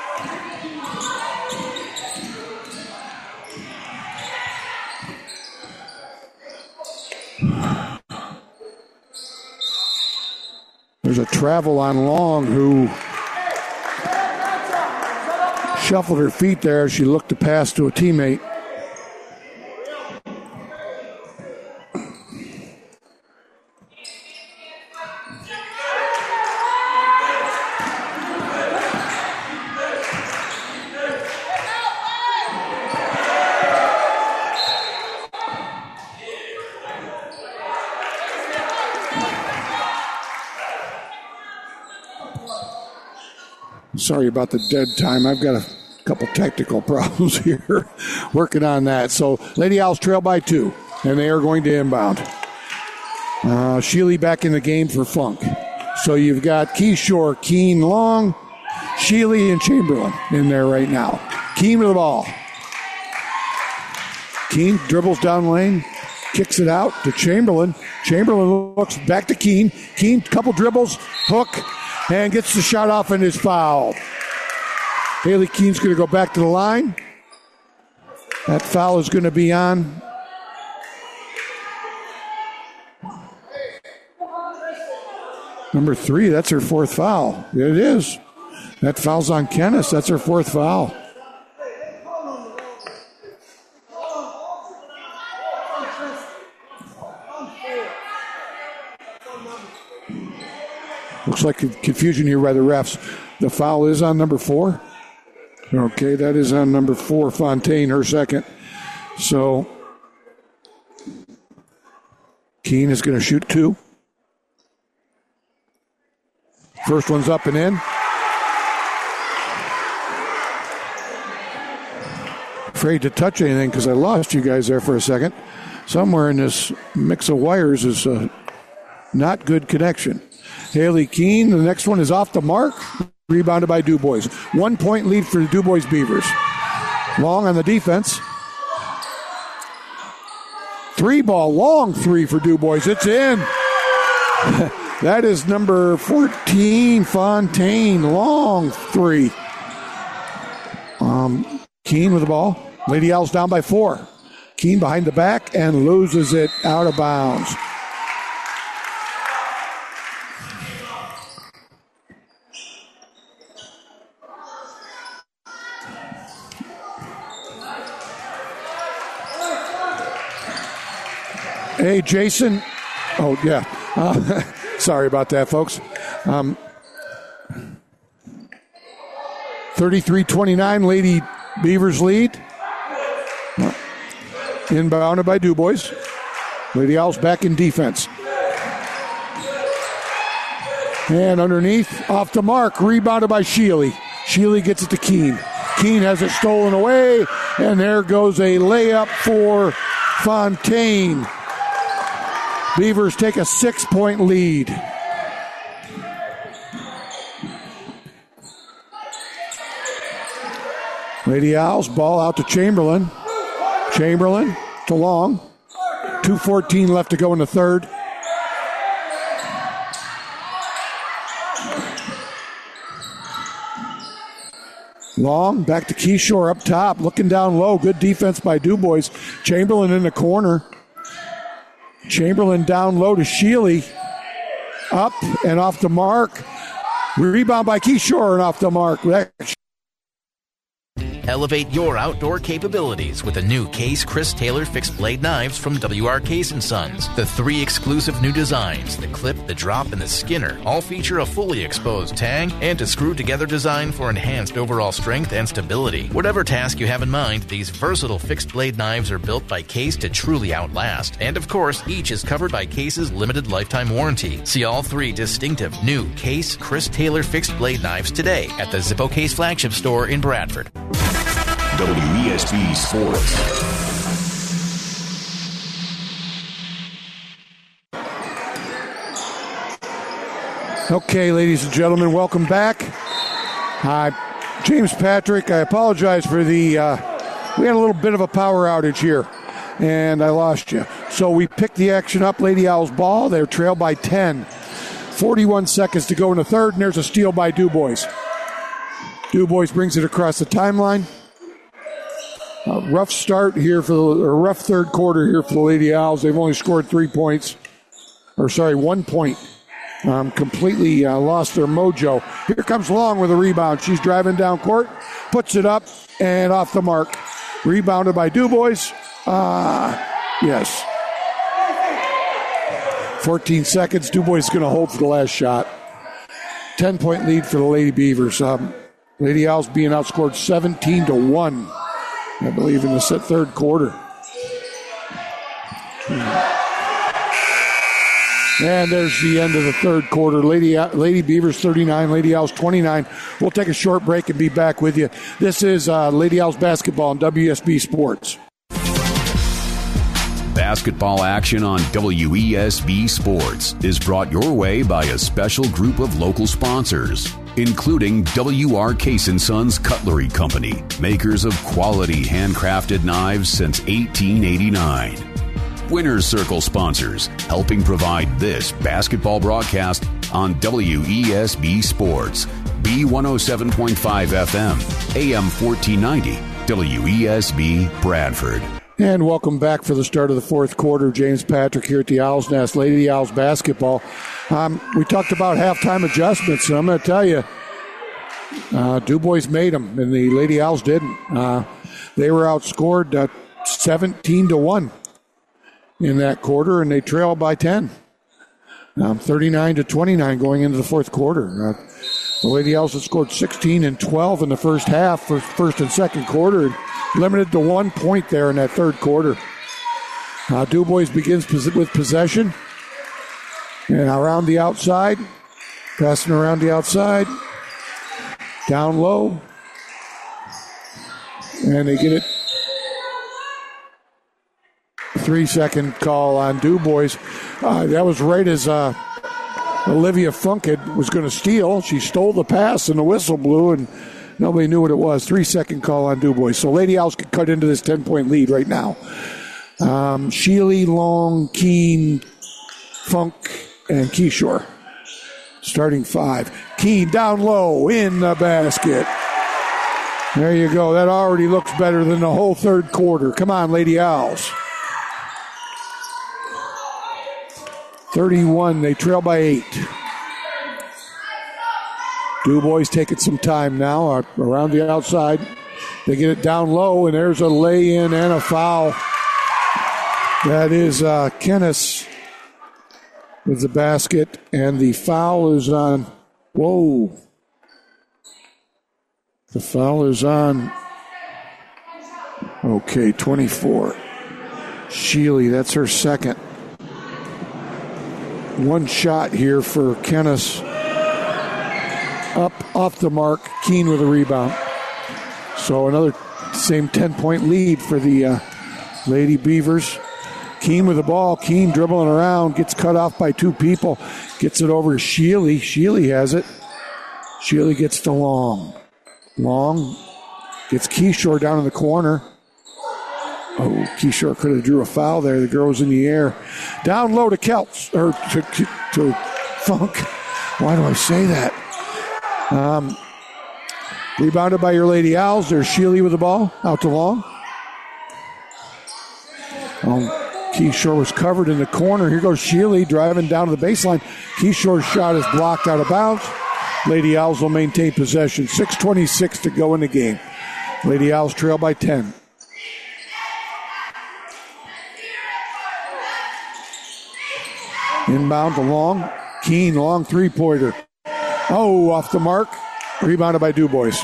There's a travel on Long, who shuffled her feet there. She looked to pass to a teammate. Sorry about the dead time. I've got a couple technical problems here. Working on that. So Lady Owls trail by two, and they are going to inbound. Uh, Sheely back in the game for Funk. So you've got Keyshore, Keene, Long, Sheely, and Chamberlain in there right now. Keene with the ball. Keene dribbles down lane, kicks it out to Chamberlain. Chamberlain looks back to Keene. Keene, couple dribbles, hook, and gets the shot off and is fouled. Haley Keene's going to go back to the line. That foul is going to be on number three. That's her fourth foul. It is. That foul's on Kennis. That's her fourth foul. Looks like confusion here by the refs. The foul is on number four. Okay, that is on number four, Fontaine, her second. So Keene is going to shoot two. First one's up and in. Afraid to touch anything because I lost you guys there for a second. Somewhere in this mix of wires is a not good connection. Haley Keene, the next one is off the mark. Rebounded by DuBois. One point lead for the DuBois Beavers. Long on the defense. Three ball, long three for DuBois. It's in. That is number fourteen, Fontaine. Long three. Um, Keene with the ball. Lady Owls down by four. Keene behind the back and loses it out of bounds. Hey, Jason. Oh, yeah. Uh, sorry about that, folks. Um, thirty-three twenty-nine, Lady Beavers lead. Inbounded by DuBois. Lady Owls back in defense. And underneath, off the mark, rebounded by Sheely. Sheely gets it to Keene. Keene has it stolen away, and there goes a layup for Fontaine. Beavers take a six-point lead. Lady Owls, ball out to Chamberlain. Chamberlain to Long. two fourteen left to go in the third. Long, back to Keyshore up top, looking down low. Good defense by DuBois. Chamberlain in the corner. Chamberlain down low to Sheely. Up and off the mark. Rebound by Keyshore and off the mark. Elevate your outdoor capabilities with the new Case Chris Taylor fixed blade knives from W R Case and Sons. The three exclusive new designs, the clip, the drop, and the skinner, all feature a fully exposed tang and a screw-together design for enhanced overall strength and stability. Whatever task you have in mind, these versatile fixed blade knives are built by Case to truly outlast. And of course, each is covered by Case's limited lifetime warranty. See all three distinctive new Case Chris Taylor fixed blade knives today at the Zippo Case flagship store in Bradford. W E S B Sports. Okay, ladies and gentlemen, welcome back. Hi, James Patrick. I apologize for the, uh, we had a little bit of a power outage here, and I lost you. So we picked the action up, Lady Owls ball. They're trailed by ten. forty-one seconds to go in the third, and there's a steal by DuBois. DuBois brings it across the timeline. A rough start here for the, or rough third quarter here for the Lady Owls. They've only scored three points, or sorry, one point. Um, completely uh, lost their mojo. Here comes Long with a rebound. She's driving down court, puts it up, and off the mark. Rebounded by DuBois. Uh, yes. fourteen seconds. DuBois is going to hold for the last shot. ten-point lead for the Lady Beavers. Um, Lady Owls being outscored seventeen to one. I believe in the set third quarter. And there's the end of the third quarter. Lady Lady Beavers thirty-nine, Lady Owls twenty-nine. We'll take a short break and be back with you. This is uh, Lady Owls basketball on W E S B Sports. Basketball action on W E S B Sports is brought your way by a special group of local sponsors, including W R Case and Sons Cutlery Company, makers of quality handcrafted knives since eighteen eighty-nine. Winners Circle sponsors, helping provide this basketball broadcast on W E S B Sports, B one oh seven point five F M, A M fourteen ninety, W E S B Bradford. And welcome back for the start of the fourth quarter. James Patrick here at the Owl's Nest, Lady Owls basketball. Um, we talked about halftime adjustments, and I'm going to tell you, uh, DuBois made them, and the Lady Owls didn't. Uh, they were outscored uh, seventeen to one in that quarter, and they trailed by ten. Um, thirty-nine to twenty-nine going into the fourth quarter. Uh, the Lady Owls had scored sixteen and twelve in the first half, for first and second quarter, and limited to one point there in that third quarter. Uh, DuBois begins pos- with possession. And around the outside. Passing around the outside. Down low. And they get it. Three-second call on DuBois. Uh, that was right as uh, Olivia Funked was going to steal. She stole the pass, and the whistle blew, and nobody knew what it was. Three-second call on DuBois. So Lady Owls could cut into this ten-point lead right now. Um, Sheely, Long, Keene, Funk, and Keyshore. Starting five. Keene down low in the basket. There you go. That already looks better than the whole third quarter. Come on, Lady Owls. thirty-one. They trail by eight. DuBois taking some time now around the outside. They get it down low, and there's a lay-in and a foul. That is uh, Kennis with the basket, and the foul is on. Whoa. The foul is on. Okay, twenty-four. Sheely, that's her second. One shot here for Kennis. Up off the mark. Keene with a rebound. So another same ten-point lead for the uh, Lady Beavers. Keene with the ball. Keene dribbling around. Gets cut off by two people. Gets it over to Sheely. Sheely has it. Sheely gets to Long. Long gets Keyshore down in the corner. Oh, Keyshore could have drew a foul there. The girl was in the air. Down low to Kelts, or to, to Funk. Why do I say that? Um, rebounded by your Lady Owls. There's Sheely with the ball. Out to Long. Um, Keyshore was covered in the corner. Here goes Sheely driving down to the baseline. Keyshore's shot is blocked out of bounds. Lady Owls will maintain possession. six twenty-six to go in the game. Lady Owls trail by ten. Inbound to Long. Keene, long three-pointer. Oh, off the mark. Rebounded by DuBois.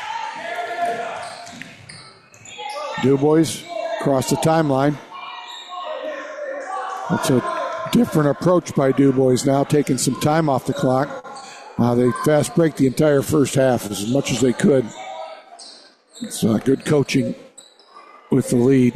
DuBois across the timeline. That's a different approach by DuBois now, taking some time off the clock. Uh, they fast break the entire first half as much as they could. It's uh, good coaching with the lead.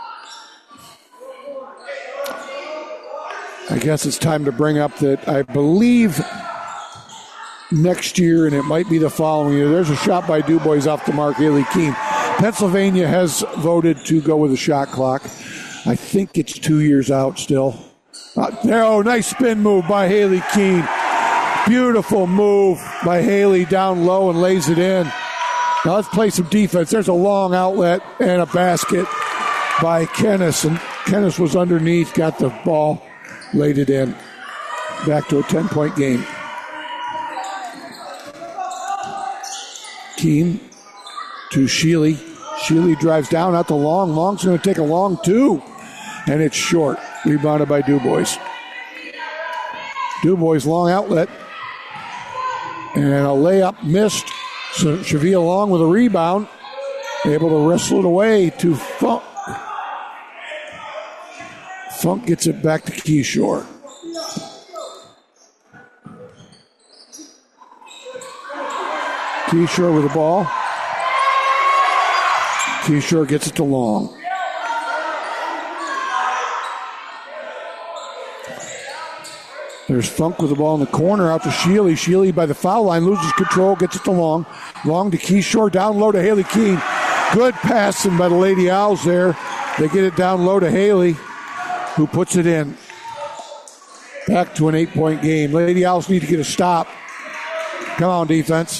I guess it's time to bring up that I believe next year, and it might be the following year, there's a shot by DuBois off the mark, Haley Keene. Pennsylvania has voted to go with a shot clock. I think it's two years out still. Uh, there, oh, nice spin move by Haley Keene. Beautiful move by Haley down low and lays it in. Now let's play some defense. There's a long outlet and a basket by Kennis. And Kennis was underneath, got the ball, laid it in. Back to a ten-point game. Keene to Sheely. Sheely drives down out to Long. Long's going to take a long two. And it's short. Rebounded by DuBois. DuBois long outlet. And a layup missed. So Shavia Long with a rebound. Able to wrestle it away to Funk. Funk gets it back to Keyshore. Keyshore with the ball. Keyshore gets it to Long. There's Funk with the ball in the corner out to Sheely. Sheely by the foul line loses control, gets it to Long. Long to Keyshore, down low to Haley Keene. Good passing by the Lady Owls there. They get it down low to Haley, who puts it in. Back to an eight-point game. Lady Owls need to get a stop. Come on, defense.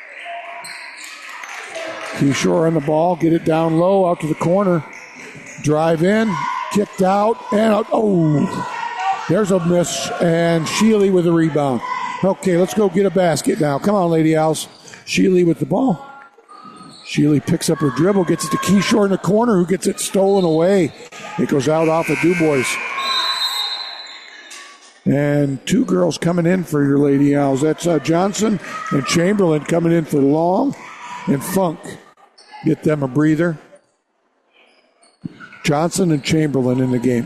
Keyshore on the ball, get it down low, out to the corner. Drive in, kicked out, and out. Oh, there's a miss, and Sheely with a rebound. Okay, let's go get a basket now. Come on, Lady Owls. Sheely with the ball. Sheely picks up her dribble, gets it to Keyshore in the corner, who gets it stolen away. It goes out off of DuBois. And two girls coming in for your Lady Owls. That's uh, Johnson and Chamberlain coming in for Long and Funk. Get them a breather. Johnson and Chamberlain in the game.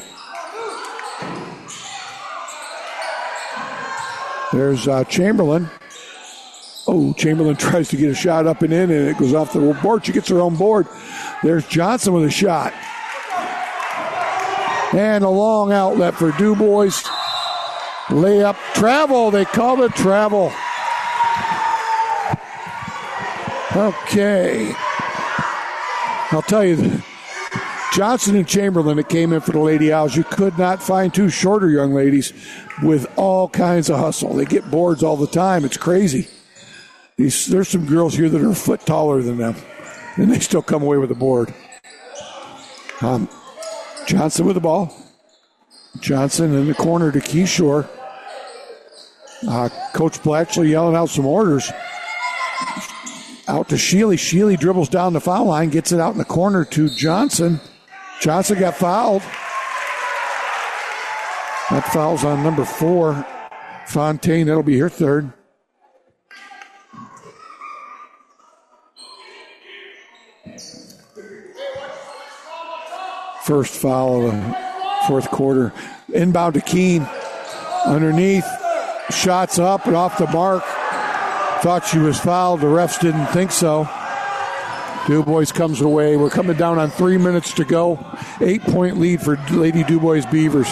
There's uh, Chamberlain. Oh, Chamberlain tries to get a shot up and in, and it goes off the board. She gets her own board. There's Johnson with a shot. And a long outlet for DuBois. Layup. Travel. They called it travel. Okay. I'll tell you, Johnson and Chamberlain that came in for the Lady Owls. You could not find two shorter young ladies with all kinds of hustle. They get boards all the time. It's crazy. These, there's some girls here that are a foot taller than them, and they still come away with a board. Um, Johnson with the ball. Johnson in the corner to Keyshore. Uh, Coach Blatchley yelling out some orders. Out to Sheely. Sheely dribbles down the foul line, gets it out in the corner to Johnson. Johnson got fouled. That foul's on number four, Fontaine. That'll be her third. First foul of the fourth quarter. Inbound to Keene. Underneath. Shots up and off the mark. Thought she was fouled. The refs didn't think so. DuBois comes away. We're coming down on three minutes to go. Eight-point lead for Lady DuBois Beavers.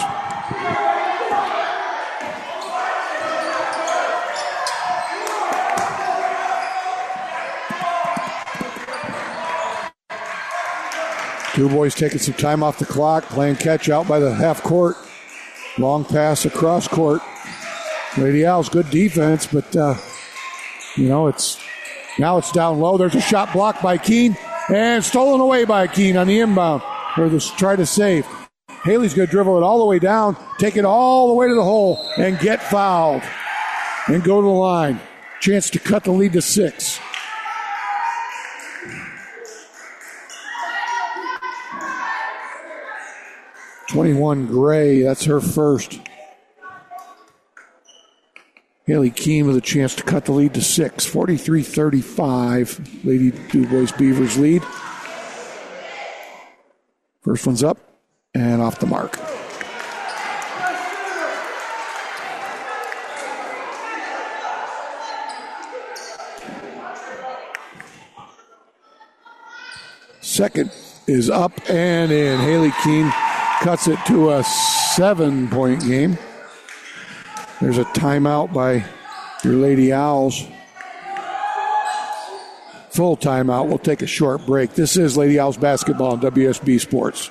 DuBois taking some time off the clock, playing catch out by the half court. Long pass across court. Lady Owls, good defense, but, uh, you know, it's now it's down low. There's a shot blocked by Keene and stolen away by Keene on the inbound. Or the try to save. Haley's going to dribble it all the way down, take it all the way to the hole, and get fouled. And go to the line. Chance to cut the lead to six. twenty-one Gray, that's her first. Haley Keene with a chance to cut the lead to six. forty-three thirty-five, Lady DuBois Beavers lead. First one's up and off the mark. Second is up and in. Haley Keene cuts it to a seven-point game. There's a timeout by your Lady Owls. Full timeout. We'll take a short break. This is Lady Owls basketball on W S B Sports.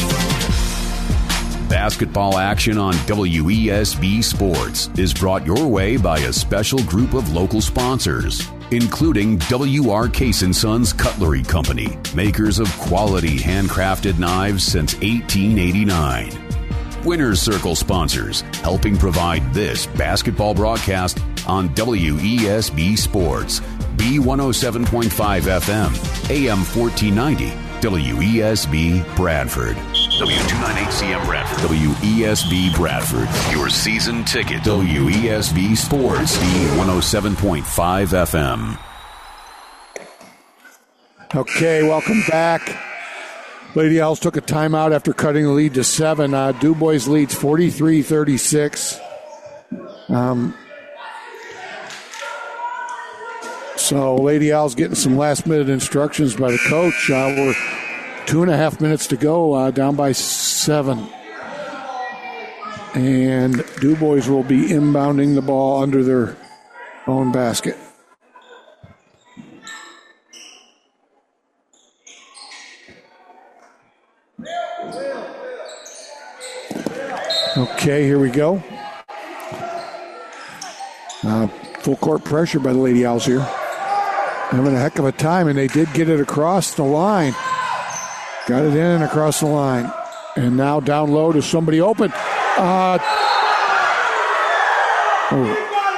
Basketball action on W E S B Sports is brought your way by a special group of local sponsors, including W R Case and Sons Cutlery Company, makers of quality handcrafted knives since eighteen eighty-nine. Winners Circle sponsors, helping provide this basketball broadcast on W E S B Sports, B one oh seven point five F M, A M fourteen ninety, W E S B Bradford. W two ninety-eight C M Bradford. W E S B Bradford. Your season ticket. W E S B Sports. B one oh seven point five F M. Okay, welcome back. Lady Owls took a timeout after cutting the lead to seven. Uh, DuBois leads forty-three thirty-six. Um, so Lady Owls getting some last-minute instructions by the coach. Uh, we're Two and a half minutes to go, uh, down by seven. And DuBois will be inbounding the ball under their own basket. Okay, here we go. Uh, full court pressure by the Lady Owls here. Having a heck of a time, and they did get it across the line. Got it in and across the line. And now down low to somebody open. Uh, oh.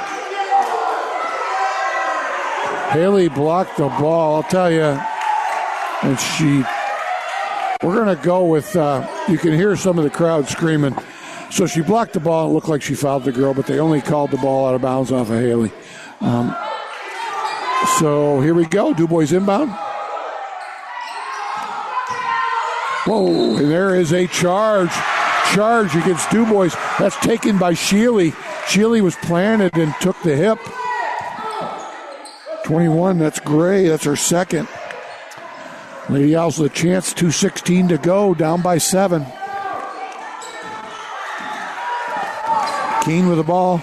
Haley blocked the ball, I'll tell you. And she, we're going to go with, uh, you can hear some of the crowd screaming. So she blocked the ball. It looked like she fouled the girl, but they only called the ball out of bounds off of Haley. Um, so here we go. DuBois inbound. Whoa, and there is a charge. Charge against DuBois. That's taken by Sheely. Sheely was planted and took the hip. twenty-one, that's Gray. That's her second. Lady Owls with a chance. two sixteen to go, down by seven. Keene with the ball.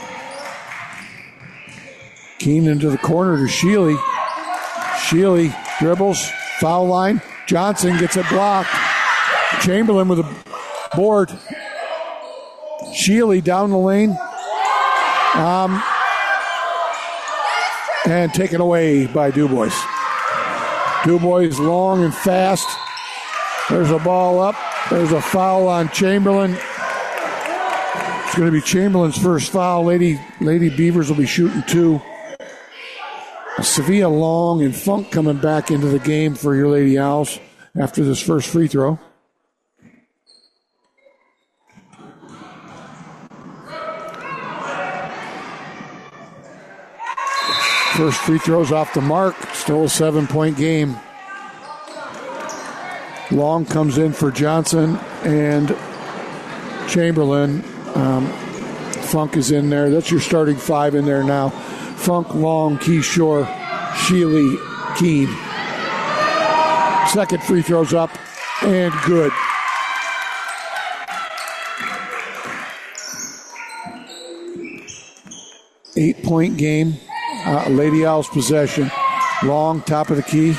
Keene into the corner to Sheely. Sheely dribbles, foul line. Johnson gets it blocked. Chamberlain with a board. Shealy down the lane. Um, and taken away by Dubois. Dubois long and fast. There's a ball up. There's a foul on Chamberlain. It's going to be Chamberlain's first foul. Lady, Lady Beavers will be shooting two. Sevilla Long and Funk coming back into the game for your Lady Owls after this first free throw. First free throw's off the mark. Still a seven-point game. Long comes in for Johnson and Chamberlain. Um, Funk is in there. That's your starting five in there now. Funk, Long, Keyshore, Shealy, Keene. Second free throw's up and good. Eight-point game. Uh, Lady Owls possession. Long, top of the key.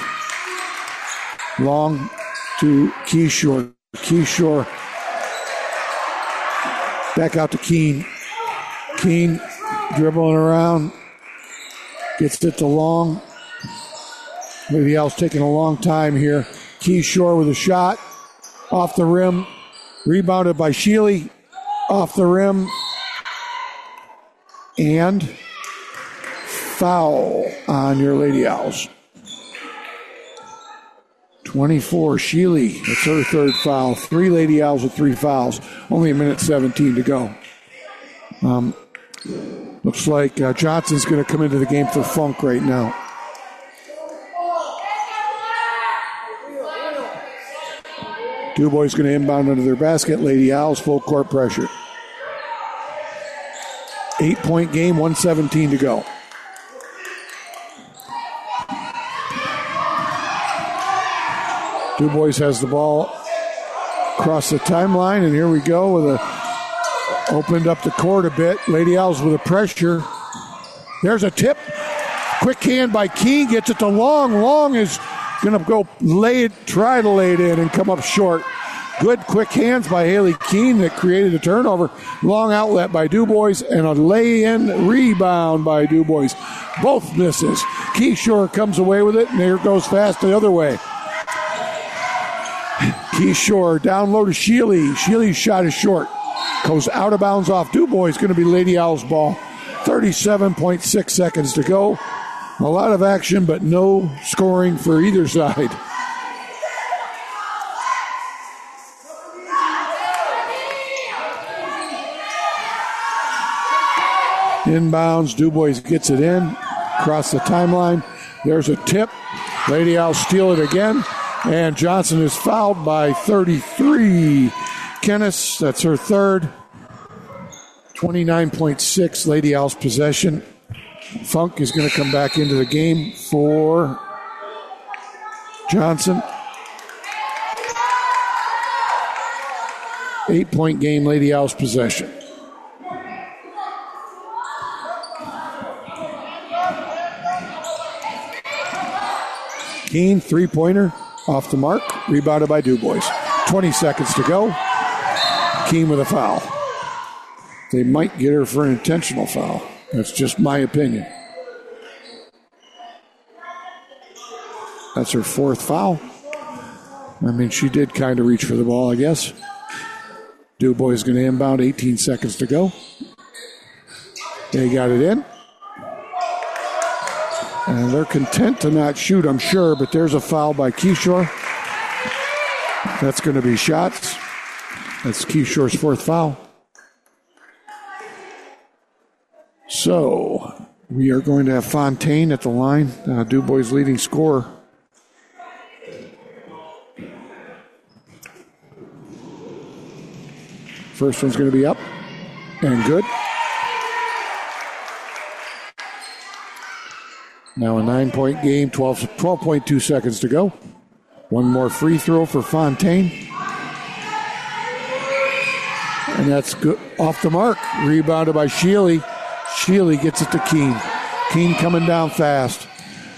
Long to Keyshore. Keyshore. Back out to Keene. Keene dribbling around. Gets it to Long. Lady Owls taking a long time here. Keyshore with a shot. Off the rim. Rebounded by Shealy. Off the rim. And foul on your Lady Owls. twenty-four, Shealy. That's her third foul. Three Lady Owls with three fouls. Only a minute seventeen to go. Um, looks like uh, Johnson's going to come into the game for Funk right now. Dubois going to inbound under their basket. Lady Owls full court pressure. Eight-point game, one seventeen to go. Dubois has the ball across the timeline, and here we go with a opened up the court a bit. Lady Owls with a pressure. There's a tip. Quick hand by Keene, gets it to Long. Long is going to go lay it, try to lay it in and come up short. Good quick hands by Haley Keene that created a turnover. Long outlet by Dubois and a lay-in rebound by Dubois. Both misses. Keyshore comes away with it, and there goes fast the other way. Keyshore down low to Shealy. Shealy's shot is short. Goes out of bounds off Dubois. Going to be Lady Owls ball. thirty-seven point six seconds to go. A lot of action, but no scoring for either side. Inbounds. Dubois gets it in. Across the timeline. There's a tip. Lady Owls steal it again. And Johnson is fouled by thirty-three. Kennis, that's her third. twenty-nine point six Lady Owls possession. Funk is going to come back into the game for Johnson. Eight-point game, Lady Owls possession. Keene, three-pointer. Off the mark, rebounded by Dubois. twenty seconds to go. Keene with a foul. They might get her for an intentional foul. That's just my opinion. That's her fourth foul. I mean, she did kind of reach for the ball, I guess. Dubois is going to inbound, eighteen seconds to go. They got it in. And they're content to not shoot, I'm sure, but there's a foul by Keyshore. That's going to be shots. That's Keyshore's fourth foul. So we are going to have Fontaine at the line, uh, Dubois' leading scorer. First one's going to be up and good. Now a nine-point game, twelve point two seconds to go. One more free throw for Fontaine. And that's good. Off the mark. Rebounded by Shealy. Shealy gets it to Keene. Keene coming down fast.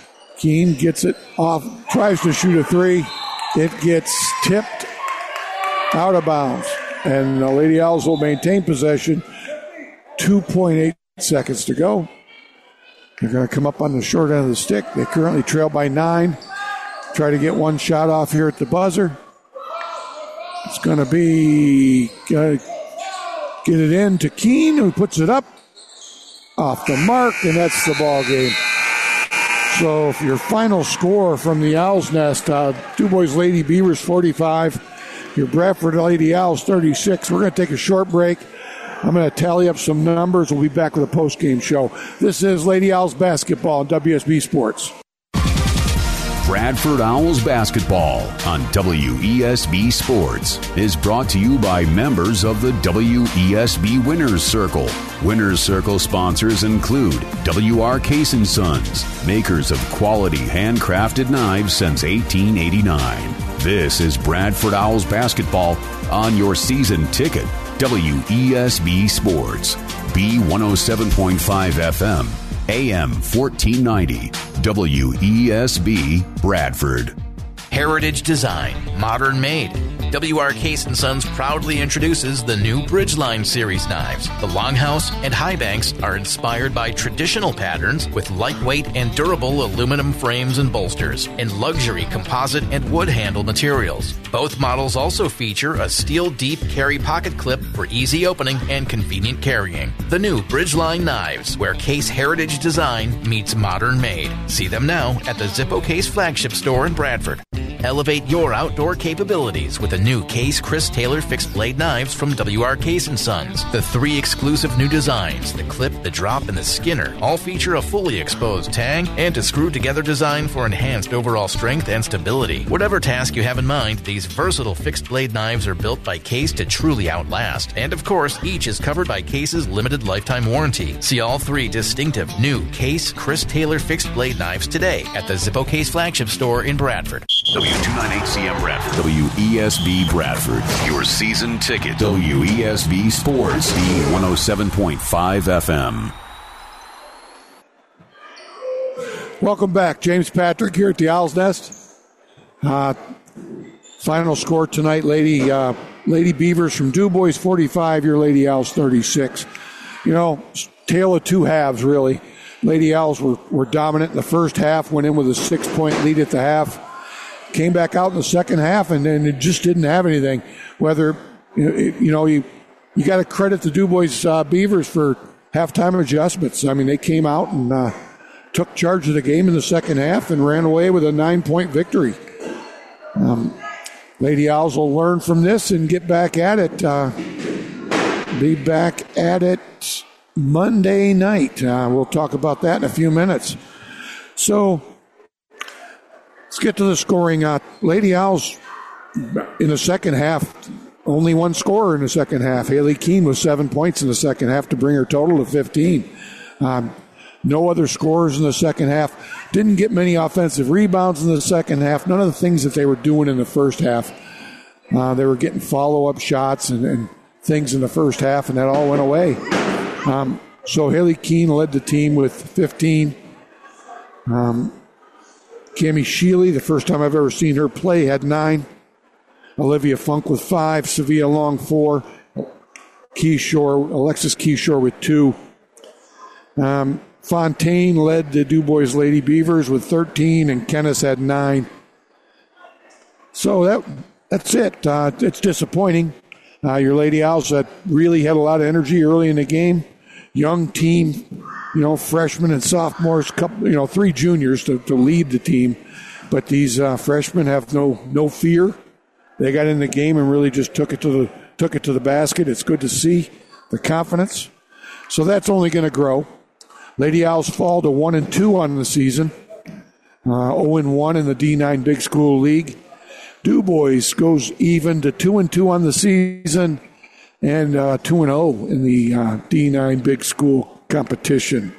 Keene gets it off, tries to shoot a three. It gets tipped out of bounds. And the Lady Owls will maintain possession. two point eight seconds to go. They're going to come up on the short end of the stick. They currently trail by nine. Try to get one shot off here at the buzzer. It's going to be, uh, get it in to Keene, who puts it up off the mark, and that's the ball game. So your final score from the Owls Nest, uh, DuBois Lady Beavers forty-five, your Bradford Lady Owls thirty-six. We're going to take a short break. I'm going to tally up some numbers. We'll be back with a post-game show. This is Lady Owls basketball on W S B Sports. Bradford Owls basketball on W E S B Sports is brought to you by members of the W E S B Winners Circle. Winners Circle sponsors include W R Case and Sons, makers of quality handcrafted knives since eighteen eighty-nine. This is Bradford Owls basketball on your season ticket. W E S B Sports, B one oh seven point five F M, A M fourteen ninety, W E S B Bradford. Heritage design, modern made. W R Case and Sons proudly introduces the new Bridgeline Series knives. The Longhouse and Highbanks are inspired by traditional patterns with lightweight and durable aluminum frames and bolsters and luxury composite and wood handle materials. Both models also feature a steel deep carry pocket clip for easy opening and convenient carrying. The new Bridgeline knives, where Case heritage design meets modern made. See them now at the Zippo Case flagship store in Bradford. Elevate your outdoor capabilities with the new Case Chris Taylor fixed blade knives from W R Case and Sons. The three exclusive new designs, the clip, the drop, and the skinner, all feature a fully exposed tang and a screwed together design for enhanced overall strength and stability. Whatever task you have in mind, these versatile fixed blade knives are built by Case to truly outlast. And of course, each is covered by Case's limited lifetime warranty. See all three distinctive new Case Chris Taylor fixed blade knives today at the Zippo Case flagship store in Bradford. W two ninety-eight C M Bradford. W E S B Bradford. Your season ticket. W E S B Sports. B one oh seven point five F M. Welcome back. James Patrick here at the Owls Nest. Uh, final score tonight, Lady uh, Lady Beavers from DuBois forty-five, your Lady Owls thirty-six. You know, tale of two halves, really. Lady Owls were, were dominant in the first half, went in with a six-point lead at the half. Came back out in the second half, and then it just didn't have anything. Whether, you know, you you got to credit the DuBois uh, Beavers for halftime adjustments. I mean, they came out and uh, took charge of the game in the second half and ran away with a nine-point victory. Um, Lady Owls will learn from this and get back at it. Uh, be back at it Monday night. Uh, we'll talk about that in a few minutes. So, let's get to the scoring. Uh, Lady Owls, in the second half, only one scorer in the second half. Haley Keene was seven points in the second half to bring her total to fifteen. Um, no other scorers in the second half. Didn't get many offensive rebounds in the second half. None of the things that they were doing in the first half. Uh, they were getting follow-up shots and, and things in the first half, and that all went away. Um, so Haley Keene led the team with fifteen. Um, Cammie Sheely, the first time I've ever seen her play, had nine. Olivia Funk with five. Sevilla Long, four. Keyshore, Alexis Keyshore with two. Um, Fontaine led the DuBois Lady Beavers with thirteen, and Kennis had nine. So that that's it. Uh, it's disappointing. Uh, your Lady Owls that really had a lot of energy early in the game. Young team, you know, freshmen and sophomores, couple, you know, three juniors to, to lead the team. But these uh, freshmen have no no fear. They got in the game and really just took it to the took it to the basket. It's good to see the confidence. So that's only going to grow. Lady Owls fall to one and two on the season. Uh, zero and one in the D nine Big School League. DuBois goes even to two and two on the season, and uh, two and zero in the uh, D nine Big School competition.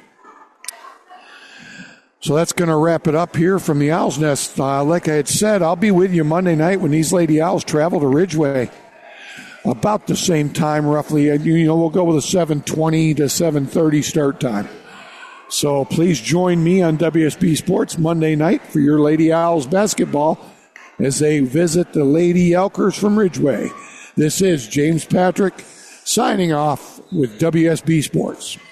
So that's going to wrap it up here from the Owls Nest. Uh, like I had said, I'll be with you Monday night when these Lady Owls travel to Ridgeway. About the same time, roughly. You know, we'll go with a seven twenty to seven thirty start time. So please join me on W S B Sports Monday night for your Lady Owls basketball as they visit the Lady Elkers from Ridgeway. This is James Patrick signing off with W S B Sports.